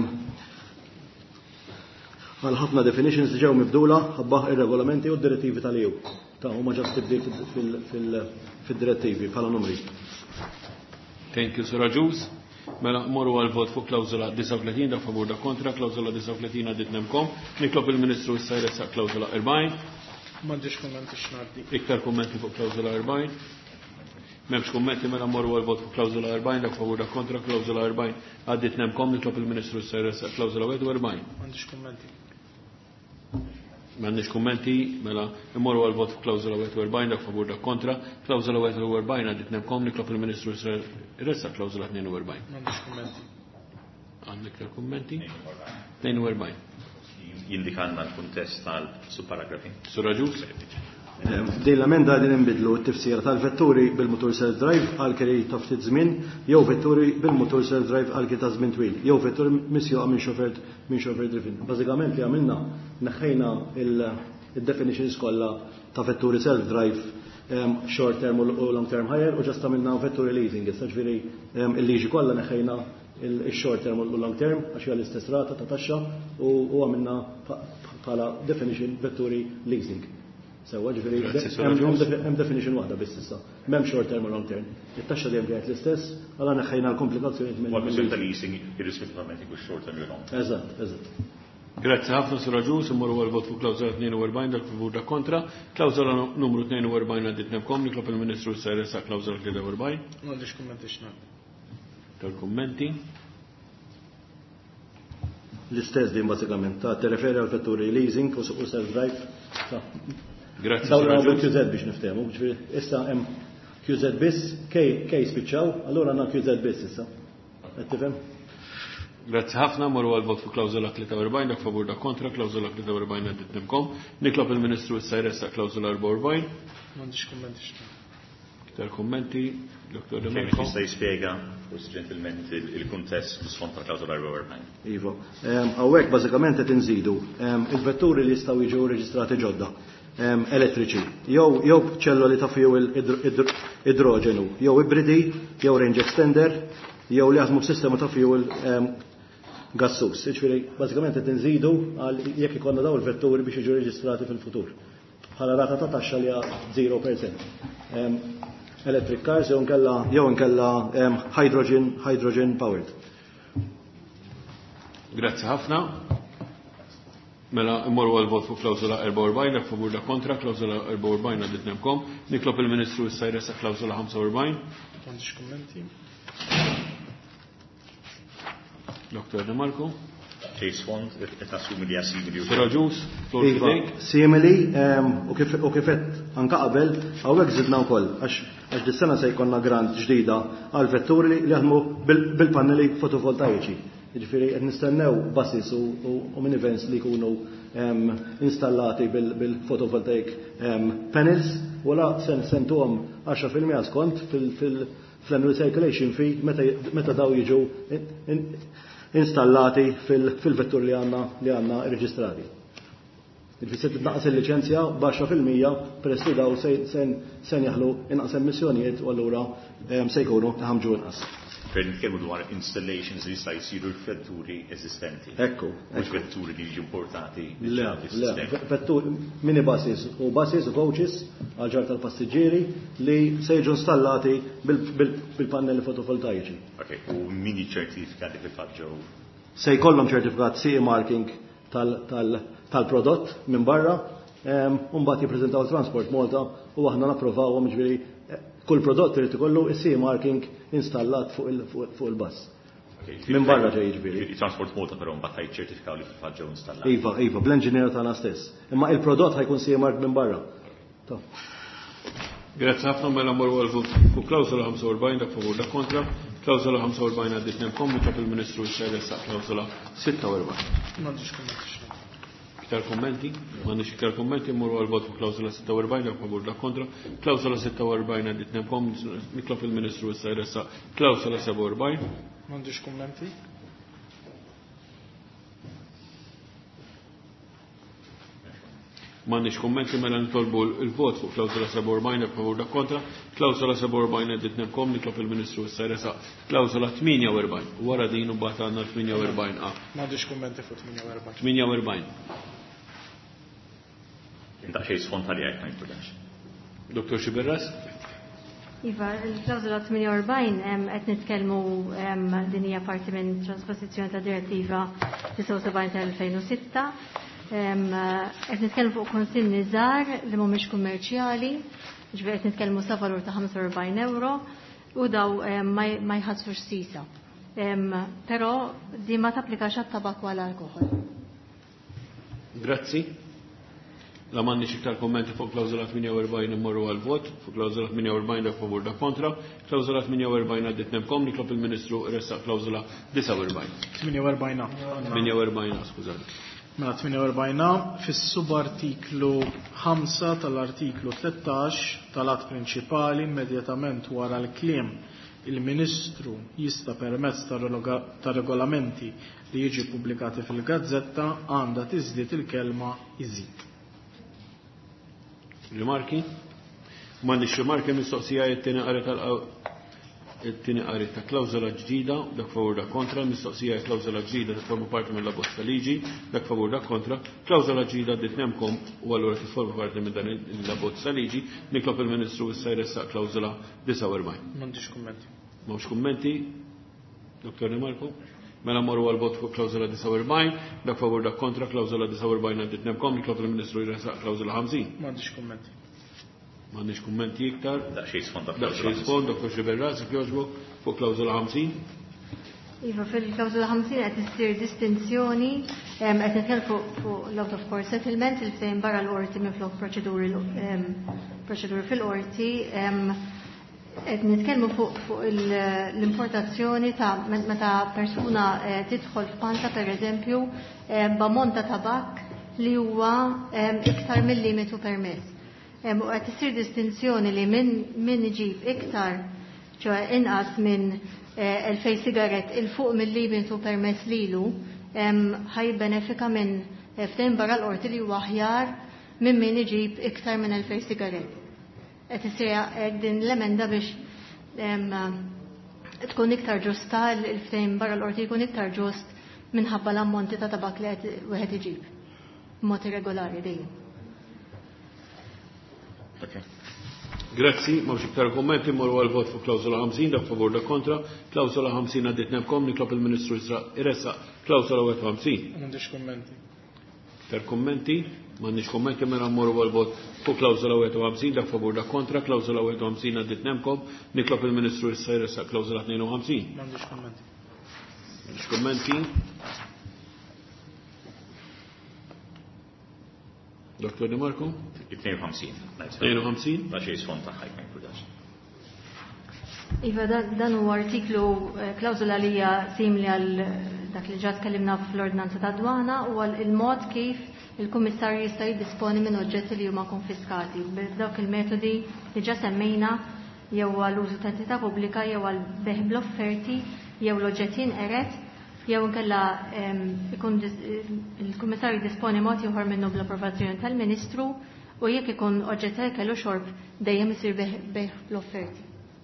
Għal ħafna definitions li ġew mibdula ħabbaħ ir-regolamenti u d-direttivi tal-E U. Ta' huma ġast tibdil fil-direttivi bħala numri. Thank you, Sir Aġus. Mela morru għal-vot fuq klawzola tlieta u tletin da favur da kontra, klawzola tlieta u tletin għaddit nemkom. Niklob il-Ministru issa jressaq klawzola erbajn. M'għandix kummenti x'ngħaddi. Iktar kummenti fuq klawzola erbajn. M'hemmx kummenti mela morru għal-vot fuq klawzola erbajn da favur da kontra, klawzola erbajn għaddit nemkom. Niklob il-Ministru issa jressaq klawzola wieħed u erbajn. M'għandix kummenti. M'għandix kummenti mela morru għal-vot fuq klawzola wieħed u erbajn da favur da kontra, klawzola wieħed u erbajn għaddit nemkom. Niklob il-Ministru issa jressaq klawzola tnejn u erbajn. M'għandix kummenti. Għandek iktar kummenti? tnejn u erbajn. Jindikanna l-kuntest tal-subparagrafi. Sur Aġus? Din l-amenda din inbidlu t-tifsira tal-vetturi bil-motor self-drive għal kiri ta' ftit żmien, jew vetturi bil-motor self-drive għal kiri ta' żmien twil, jew vetturi misjuqa minn xofer minn xofer driven. Bażikament li għamilna neħħejna il-definitions kollha ta' vetturi self-drive short term u long term hire u ġast għamilna vetturi leasing, issa ġifieri il-liġi kollha neħħejna il-short term u long term għax hija l-istess rata ta' taxxa u għamilna bħala definition vetturi leasing. Sewa ġifieri hemm definition waħda biss issa. M'hemm short term u long term. It-taxxa dejjem kienet l-istess, alla neħħejna l-komplikazzjonijiet minn. Għal ta' leasing irrispettivament ikun short term u long term. Eżatt, eżatt. Grazzi ħafna Sur Aġus, immorru għal-vot fuq klawżola tnejn u erbajn dak favur da kontra, klawżola numru tnejn u erbajn għaddit nebkom, niklob il-Ministru issa jressaq klawżola tlieta u erbajn. M'għandix kummenti x'ngħaddi. Tal-kummenti. L-istess din bażikament ta' tirreferi għal vetturi leasing u self-drive. Grazzi. Dawn għandu Q Z biex niftehmu, issa hemm Q Z biss, K spiċċaw, allura għandna Q Z biss issa. Qed tifhem? Grazzi ħafna, morru għal-vot fuq klawżola tlieta u erbajn dak favur da kontra, klawżola tlieta u erbajn għaddit nebkom, niklob il-Ministru issa jressaq klawżola erba' u erbajn. M'għandix kummenti x'ngħaddi. Iktar kummenti, Doktor De Kemm Marco. jista' jispjega forsi ġentilment il-kuntest skont tal-klawżola erba' u erbajn. Iva. Hawnhekk bażikament qed inżidu il-vetturi li jistgħu jiġu reġistrati ġodda elettriċi, jew jew ċelloli ta' fuel idroġenu, jew ibridi, jew range extender, jew li jaħdmu b'sistema ta' fuel gassus. Iġifieri bażikament qed inżidu għal jekk ikollna dawn il-vetturi biex jiġu reġistrati fil-futur. Bħala rata ta' taxxa li hija zero percent. Electric cars jew nkella jew nkella hydrogen hydrogen powered. Grazzi ħafna. Mela immorru għal-vot fuq klawżola erba' u erbajn dak favur da kontra, klawżola erba' u erbajn għaddit nebkom, niklob il-Ministru issa jressaq klawżola ħamsa u erbajn. M'għandix kummenti. Doktor De Marco. Case fund, qed assumi li jassimili. Sur Aġus, flor Iva, fidejk. simili u kifet anka qabel hawnhekk żidna wkoll għax għax dis-sena se jkollna grant ġdida għal vetturi li jaħdmu bil-pannelli fotovoltaiċi. Jiġifieri qed nistennew buses u minivans li jkunu installati bil-photovoltaic panels u la sentuhom għaxra fil-mija skont fil-annual circulation fee meta daw jiġu installati fil-vetturi li għandna li għandna reġistrati. Jiġifieri se titnaqqas il-liċenzja b'għaxra fil-mija peress li daw se jaħlu inqas emissjonijiet u allura se jkunu taħamġu inqas. Fejn nitkellmu dwar installations li jista' jsiru l-vetturi eżistenti. Ekku. Mhux vetturi li jiġu importati. Le, le, vetturi minibuses u buses u coaches għal ġar tal-passiġġieri li se jiġu installati bil-pannelli fotovoltaiċi. Okay, u min jiċċertifikati fil-fatt ġew? Se jkollhom ċertifikat C E marking tal-prodott minn barra, u mbagħad jippreżentaw Transport Malta u aħna napprovawhom ġifieri kull prodott irid ikollu is-C E marking installat fuq il-bass. Minn barra ġej jiġifieri. Il-Transport Malta però mbagħad jiċċertifikaw li fil-fatt ġew installati. Iva, iva, bl-enġinier tagħna stess. Imma il-prodott ħajkun C E mark minn barra. Grazzi ħafna mela mmorru għal-vot fuq klawżola ħamsa u erbajn dak favur dak kontra, klawżola ħamsa u erbajn għaddit nebkom, niklob il-Ministru issa jressaq klawżola sitta u erbajn. M'għandix kummenti x'ngħaddi. Iktar kommenti, m'għandix iktar kommenti, mmorru għal-vot fuq klawżola sitta u erbajn dak favur dak kontra, klawżola sitta u erbajn għaddit nebkom, niklob il-Ministru issa jressaq klawżola seba' u erbajn. M'għandix kummenti. M'għandniex kummenti mela nitolbu l-vot fuq klawżola seba' u erbgħin dak favur dak kontra. Klawżola seba' u erbgħin qed nitnebkom nitlob il-Ministru issa jresaq klawżola tminja u erbgħin. Wara din imbagħad għandna tminja u erbgħin A. M'għandix kummenti fuq tminja u erbgħin. tminja u erbgħin. Inta xejn sfontali għajt ma jimportax. Doktor Xiberras? Iva, il-klawżola tminja u erbgħin qed nitkellmu din hija parti minn trasposizzjoni ta' direttiva tisa' u sebgħin tal-elfejn u sitta. Qed nitkellmu fuq konsinni żgħar li mhumiex kummerċjali, ġifieri qed nitkellmu sa valur ta' ħamsa u erbgħin euro u daw ma jħallsux sisa. Però din ma tapplikax għat-tabak u għall-alkoħol. Grazzi. La m'għandniex iktar kommenti fuq klawżola tminja u erbgħin immorru għal-vot, fuq klawżola tminja u erbgħin dak favur dak kontra, klawżola tminja u erbgħin għaddit nebkom nitlob il-Ministru ressaq klawżola disa' u erbgħin. tminja u erbgħin. tminja u erbgħin, skużani. Mela tminja u erbgħin fis-subartiklu ħamsa tal-artiklu tlettax tal-att prinċipali immedjatament wara l-kliem il-Ministru jista' permezz ta' regolamenti li jiġi pubblikati fil-Gazzetta għandha tiżdied il-kelma iżid. Rimarki? M'għandix rimarki mistoqsija it-tieni qari tal it-tieni qari ta' klawżola ġdida dak favur dak kontra, mistoqsija klawżola ġdida tifforma parti mill-abbozz ta' liġi dak favur dak kontra, klawżola ġdida ditnemkom u allura tifforma parti minn dan l-abbozz ta' liġi, niklob il-Ministru issa jressaq klawżola disa' u erbgħin. M'għandix kummenti. M'hawnx kummenti? Doktor Rimarko? Mela morru għal-vot fuq klawżola disa' u erbgħin, dak favur dak kontra, klawżola disa' u erbgħin ditnemkom, niklob il-Ministru jressaq klawżola ħamsin. M'għandix kummenti. M'għandniex kummenti iktar. Daqsxejn sfond Daqsxejn sfond, Doktor Xiberras, jogħġbok fuq klawżola ħamsin. Iva, fil-klawżola ħamsin qed issir distinzjoni qed nitkellmu fuq l-out of court settlement il fejn barra l-qorti minflok proċeduri proċeduri fil-qorti qed nitkellmu fuq l-importazzjoni ta' meta persuna tidħol f'panta pereżempju b'ammont ta' tabak li huwa iktar mill-limitu permess. U għet isir distinzjoni li min iġib iktar, ċoħe inqas minn elfej sigaret il-fuq mill-limitu permess lilu, ħaj benefika minn ftejn barra l-qorti li huwa aħjar minn min iġib iktar minn elfej sigaret. Għet isir din l-emenda biex tkun iktar ġusta, il-ftejn barra l-qorti jkun iktar ġust minħabba l-ammonti ta' tabak li għet iġib. Mod irregolari dejjem. Okay. Grazzi, mawx iktar kommenti, morru għal-vot fuq klawżola ħamsin, dak favur dak kontra, klawżola ħamsin għaddit nebkom, niklob il-Ministru jressa klawżola ħamsin. M'għandix kommenti. Iktar kommenti, m'għandix kommenti mela morru għal-vot fuq klawżola ħamsin, dak favur dak kontra, klawżola ħamsin għaddit nebkom, niklob il-Ministru jressa klawżola ħamsin. M'għandix kommenti. M'għandix kommenti. Doktor Di Marco? tnejn u ħamsin. tnejn u ħamsin? Da xejn sfond ta' ħajk ma jimportax. Iva, dan huwa artiklu klawżola li hija simili għal dak li ġa tkellimna fl-ordnanza ta' dwana u għal il-mod kif il-Kummissarju jista' jiddisponi minn oġġetti li huma konfiskati. B'dawk il-metodi li ġa semmejna jew għal użu ta' entità pubblika jew għal beħ bl-offerti jew l-oġġetti inqeret jew inkella ikun il-Kummissarju disponi mod ieħor minnu bl-approvazzjoni tal-Ministru u jekk ikun oġġett kellu xorb dejjem isir beħ bl-offerti.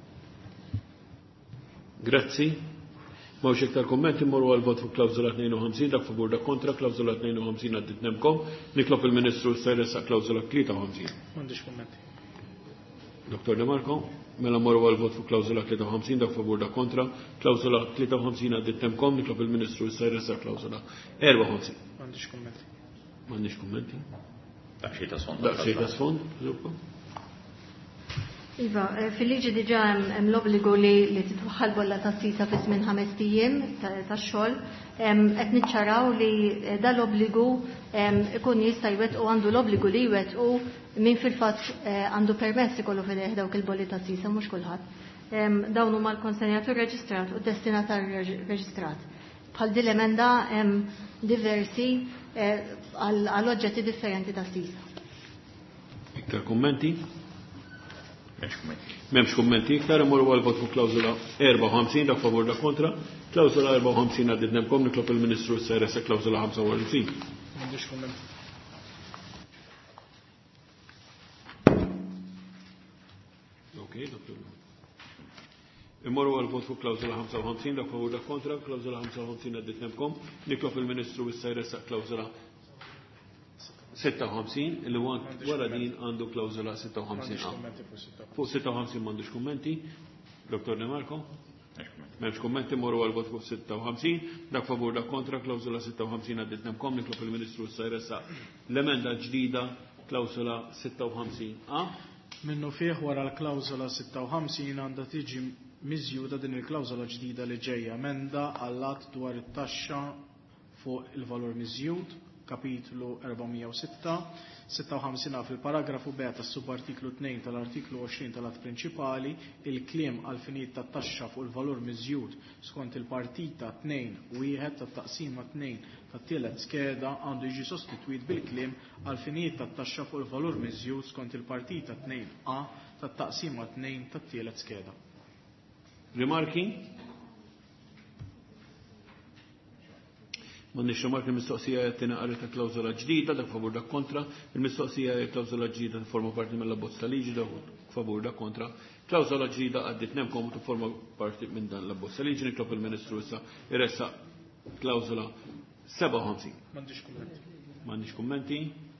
Grazzi. Mawx iktar kommenti morru għal-vot fuq klawżola tnejn u ħamsin dak favur dak kontra, klawżola tnejn u ħamsin għaddit nebkom, niklob il-Ministru jressa klawżola tlieta u ħamsin. M'għandix kommenti. Doktor De Marco, mela morru għal-vot fuq klawżola tlieta u ħamsin dak favur dak kontra, klawżola tlieta u ħamsin għaddit nebkom, niklob il-Ministru jressa klawżola erba' u ħamsin. M'għandix kommenti. M'għandix kommenti. Daqsxejn ta' sfond. Daqsxejn ta' sfond. Iva, fil-liġi diġa hemm l-obbligu li li titwaħħal bolla ta' sisa fi żmien ħames ijiem tax-xogħol, qed niċċaraw li dal-obbligu ikun jista' jwettqu għandu l-obbligu li jwettqu min fil-fatt għandu permess ikollu fidejh dawk il-bolli ta' sisa mhux kulħadd. Dawn huma l-konsenjatur reġistrat u d-destinatar reġistrat. Bħal din l-emenda hemm diversi għal oġġetti differenti ta' sisa. Iktar kummenti? Memx kummenti iktar, imorru għal-vot fuq klawżola erba' u ħamsin dak favur dak kontra, klawżola erba' u ħamsin għaddit nebkom, niklob il-Ministru s-seresa klawżola ħamsa u ħamsin. M'għandix kummenti. Okay, doktor. Immorru għal-vot fuq klawzola ħamsa u ħamsin, dak favur dak kontra, klawzola ħamsa u ħamsin għaddit nemkom, niklob il-Ministru issa jressaq klawzola sitta u ħamsin, illi wara din għandu klawzola sitta u ħamsin A. Fuq sitta u ħamsin m'għandux kummenti, Doktor De Marco? M'hemmx kummenti, morru għal-vot fuq sitta u ħamsin, dak favur dak kontra, klawzola sitta u ħamsin għaddit nemkom, niklob il-Ministru issa jressaq l-emenda ġdida klawzola sitta u ħamsin A. Minnu fih wara l-klawzola sitta u ħamsin għandha tiġi miżjuda din il-klawżola ġdida li ġejja emenda għall-att dwar it-taxxa fuq il-valur miżjud, kapitlu erba'mija u sitta, sitta u ħamsin fil-paragrafu B tas-subartiklu tnejn tal-artiklu għoxrin tal-att prinċipali, il-kliem għal finijiet tat-taxxa fuq il-valur miżjud skont il-partita tnejn u wieħed tat-taqsima tnejn tat-tielet skeda għandu jiġi sostitwit bil-kliem għal finijiet tat-taxxa fuq il-valur miżjud skont il-partita tnejn A tat-taqsima tnejn tat-tielet skeda. Rimarki? M'għandniex rimarki il-mistoqsija jattina qari ta' klawżola ġdida, dak favur dak kontra, il-mistoqsija hija klawżola ġdida forma parti mill-abbozz ta' liġi, dak favur dak kontra. Klawżola ġdida għaddit nemkom u forma parti minn dan l-abbozz ta' liġi, niklob il-Ministru issa jressa klawżola seba' u ħamsin. M'għandix kummenti. M'għandix kummenti.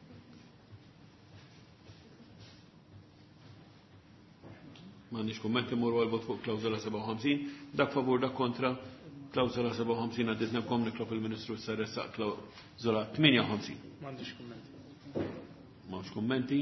M'għandix kummenti, morru għal-vot fuq klawżola seba' u ħamsin, dak favur dak kontra, klawżola seba' u ħamsin għaddit nemkom, niklob il-Ministru issa jressa klawżola tminja u ħamsin. M'għandix kummenti. M'għandx kummenti.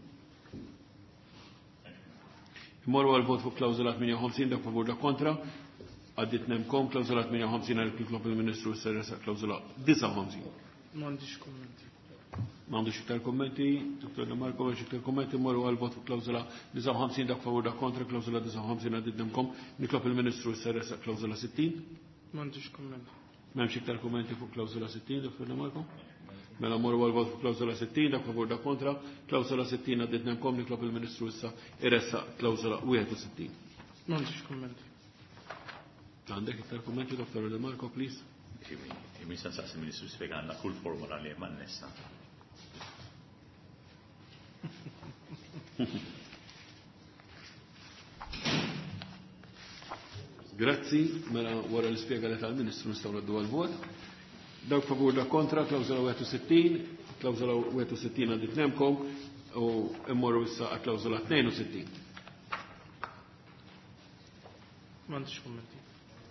Morru għal-vot fuq klawżola tminja u ħamsin, dak favur dak kontra, għaddit nemkom, klawżola tminja u ħamsin għal niklob il-Ministru issa jressa klawżola disa' u ħamsin. M'għandix kummenti. M'għandux iktar kommenti, Doktor De Marco, għax iktar kommenti, morru għal-vot fuq klawżola disa' u ħamsin dak favur dak kontra, klawżola disa' u ħamsin għaddit nemkom, niklob il-Ministru issa jressa klawżola sittin. M'għandix kummenti. M'hemmx iktar kommenti fuq klawżola sittin, Doktor De Marco? Mela morru għal-vot fuq klawżola sittin, dak favur dak kontra, klawżola sittin għaddit nemkom, niklob il-Ministru issa jressa klawżola wieħed u sittin. M'għandix kummenti. Għandek iktar kommenti, Doktor De Marco, please? Jimmi san saqsi il-Ministru spiegħanna kull formula li jemman nessa. Grazzi, mela wara l-ispjega li tal-Ministru nistgħu naddu għal-vot. Dawk favur da kontra, klawżola wieħed u sittin, klawżola wieħed u sittin għaddit nemkom u immorru issa għal klawżola tnejn u sittin. M'għandix kummenti.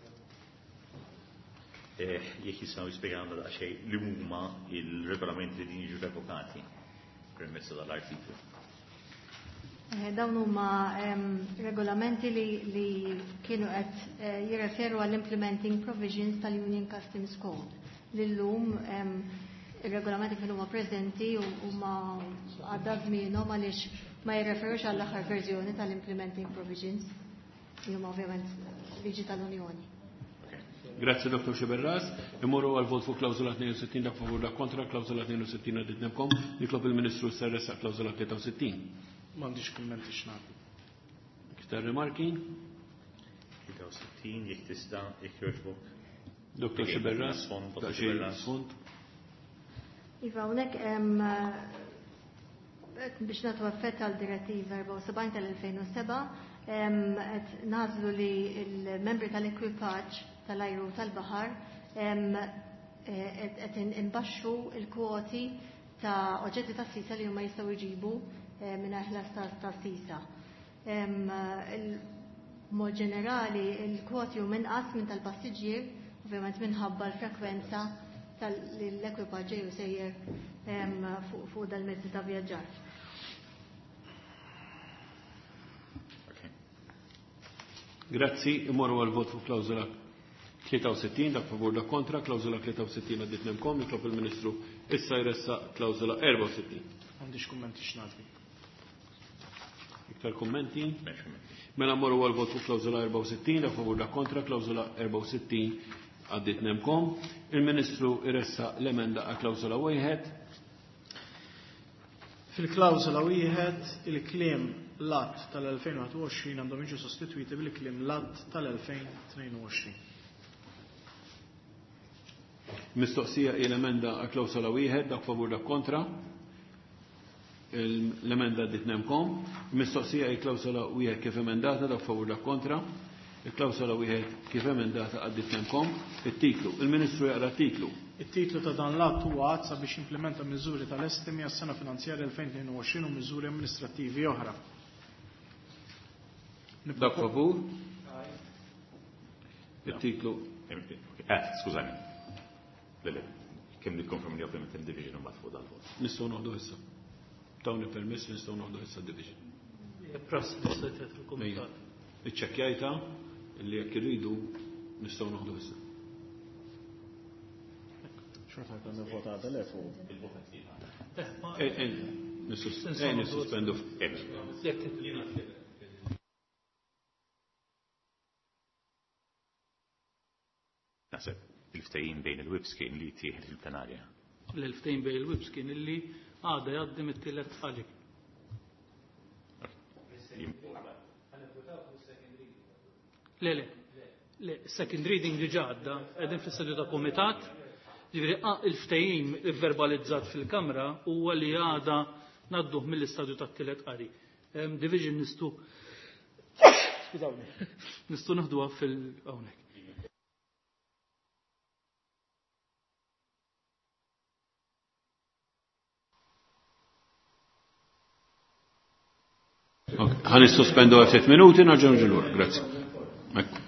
Jekk jistgħu jispjegawna daqsxejn li huma il-regolamenti li jiġu revokati permezz tal-artiklu. Dawn huma regolamenti li kienu qed jirreferu għall-implementing provisions tal-Union Customs Code. Lillum ir-regolamenti kienu huma preżenti u huma għadda żmienhom għaliex ma jirreferux għall-aħħar verżjoni tal-implementing provisions li huma ovvjament liġi tal-Unjoni. Grazie, Doktor Xeberras. Imorru għal-vot fuq klawżola tnejn u sittin dak favur dak kontra, klawżola tnejn u sittin għaddit nemkom, niklob il-Ministru issa jressa klawżola tlieta u sittin. M'għandix kummenti x'nagħti. Iktar rimarki? tlieta u sittin jekk tista' jekk jogħġbok. Doktor Xeberras, sfond. Iva, hawnhekk hemm biex nagħtu effett għal-direttiva erba' u sebgħin tal-elfejn u seba' qed nażlu li l-membri tal-ekwipaġġ tal-ajru tal-baħar qed imbaxxu l-kwoti ta' oġġetti ta' sisa li huma jistgħu jġibu minn ħlas ta' sisa. Mod ġenerali l-kwoti huma inqas minn tal-passiġġier, ovvjament minħabba l-frekwenza tal-ekwipaġġ jew sejjer fuq dal-mezzi ta' vjaġġar. Grazzi, imorru għal-vot fuq klawżola tlieta u sittin, dak favur dak kontra, klawżola tlieta u sittin għaddit nemkom, niklob il-Ministru issa jressa klawżola erba' u sittin. M'għandix kummenti x'nagħti. Iktar kummenti? Mela mmorru għal-vot fuq klawżola erba' u sittin, dak favur dak kontra, klawżola erba' u sittin għaddit nemkom. Il-Ministru jressa l-emenda għal klawżola wieħed. Fil-klawżola wieħed il-kliem lat tal-elfejn u għoxrin għandhom jiġu sostitwiti bil-kliem lat tal-elfejn u tnejn u għoxrin. Mistoqsija il-emenda għal klawżola wieħed dak favur dak kontra. L-emenda di tnemkom, mistoqsija il-klawsola wieħed kif emendata dak favur dak kontra, il-klawsola wieħed kif emendata għaddi tnemkom, it-titlu. Il-Ministru jaqra t-titlu. Il-titlu ta' dan l-att huwa għazza biex implementa miżuri tal-estimi għas-sena finanzjarja duemila u miżuri amministrativi oħra. Dak favur? Il-titlu. Eh, skużani. Lele, kemm li konform li ovvjament il-division u matfu dal-vot. Nistgħu noħdu issa. Tawni permess nistgħu noħdu issa division. Prass nistgħu il-komitat. Iċċekkjajta li jekk irridu nistgħu noħdu issa. Xorta kan nivvota għadalef u Nissuspendu. Nasib, il-ftejjin bejn il-webskin li tieħed fil-plenarja. L-ftejjin bejn il-webskin illi għada jgħaddim it-tielet qali. Le, le, le, second reading li ġadda, għedin fil-sedju ta' komitat, ġivri il-ftejjim verbalizzat fil-kamra huwa li għada nadduh mill-istadju ta' t-tielet qali. Division nistu, skużawni, nistu naħduha fil-għawnek. Ħan sospendu għal ftit minuti, naġġu ġilur. Grazie.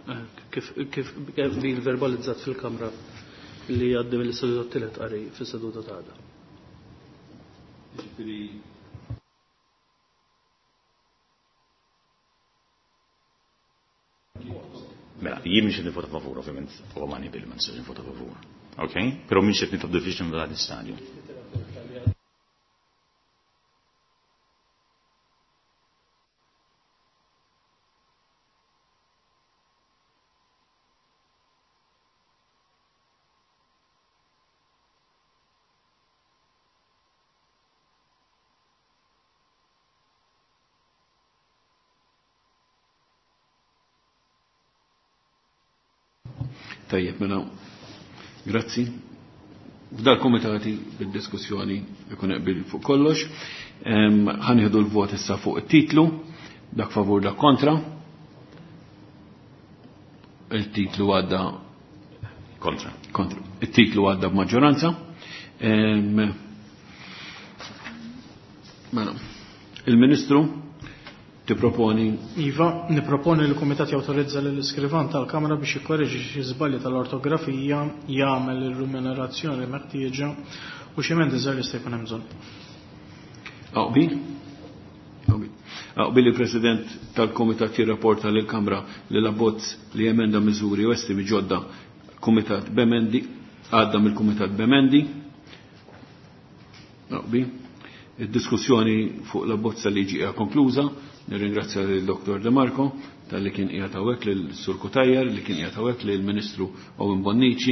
kif kif bil-verbalizzat fil-Kamra li għaddim l-istituta t-tielet qari fis-seduta ta' għada. Mela, jien mhix qed nivvota favur, ovvjament, u ma nibil ma nistax nivvota favur. Okay? Però mhix qed nitlob division f'dan l-istadju. Tajjeb, mela, grazzi. F'dal komitati bil-diskussjoni ikun qbil fuq kollox. Ħanieħdu l-vot issa fuq it-titlu, dak favur dak kontra. Il-titlu għadda kontra. Kontra. Il-titlu għadda b'maġġoranza. Mela, il-Ministru tiproponi. Iva, niproponi li l-Kumitat jawtorizza l-iskrivan tal-Kamra biex jikkorreġi xi żbalji tal-ortografija, jagħmel ir-remunerazzjoni meħtieġa u xi emendi żgħar jista' jkun hemm bżonn. Aqbil? Aqbil il-President tal-Kumitat jirrapporta lill-Kamra li l-abbozz li emenda miżuri u estimi ġodda Kumitat b'emendi għadda mill-Kumitat b'emendi. Aqbil. Id-diskussjoni fuq l-abbozza liġi hija konkluża. Nirringrazzja lill-Doktor De Marco tal-li kien qiegħed hawnhekk lill-Sur Kutajjar, li kien qiegħed hawnhekk lill-Ministru Owen Bonnici,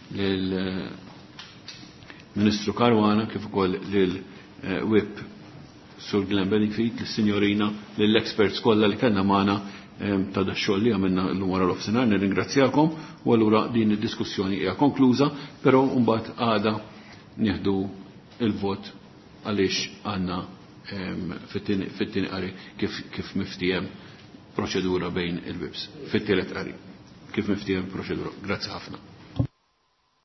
lill-Ministru Karwana kif ukoll lill-Whip Sur Glenn Benefit, lis-Sinjorina, lill-experts kollha li kellna magħna ta' dax-xogħol li għamilna llum wara l-ofsinhar. Nirringrazzjakom u allura din id-diskussjoni hija konkluża, però mbagħad għada nieħdu il-vot għaliex għandna fit-tieni qari kif miftijem proċedura bejn il-wibs. Fit-tielet qari kif miftijem proċedura. Grazzi ħafna.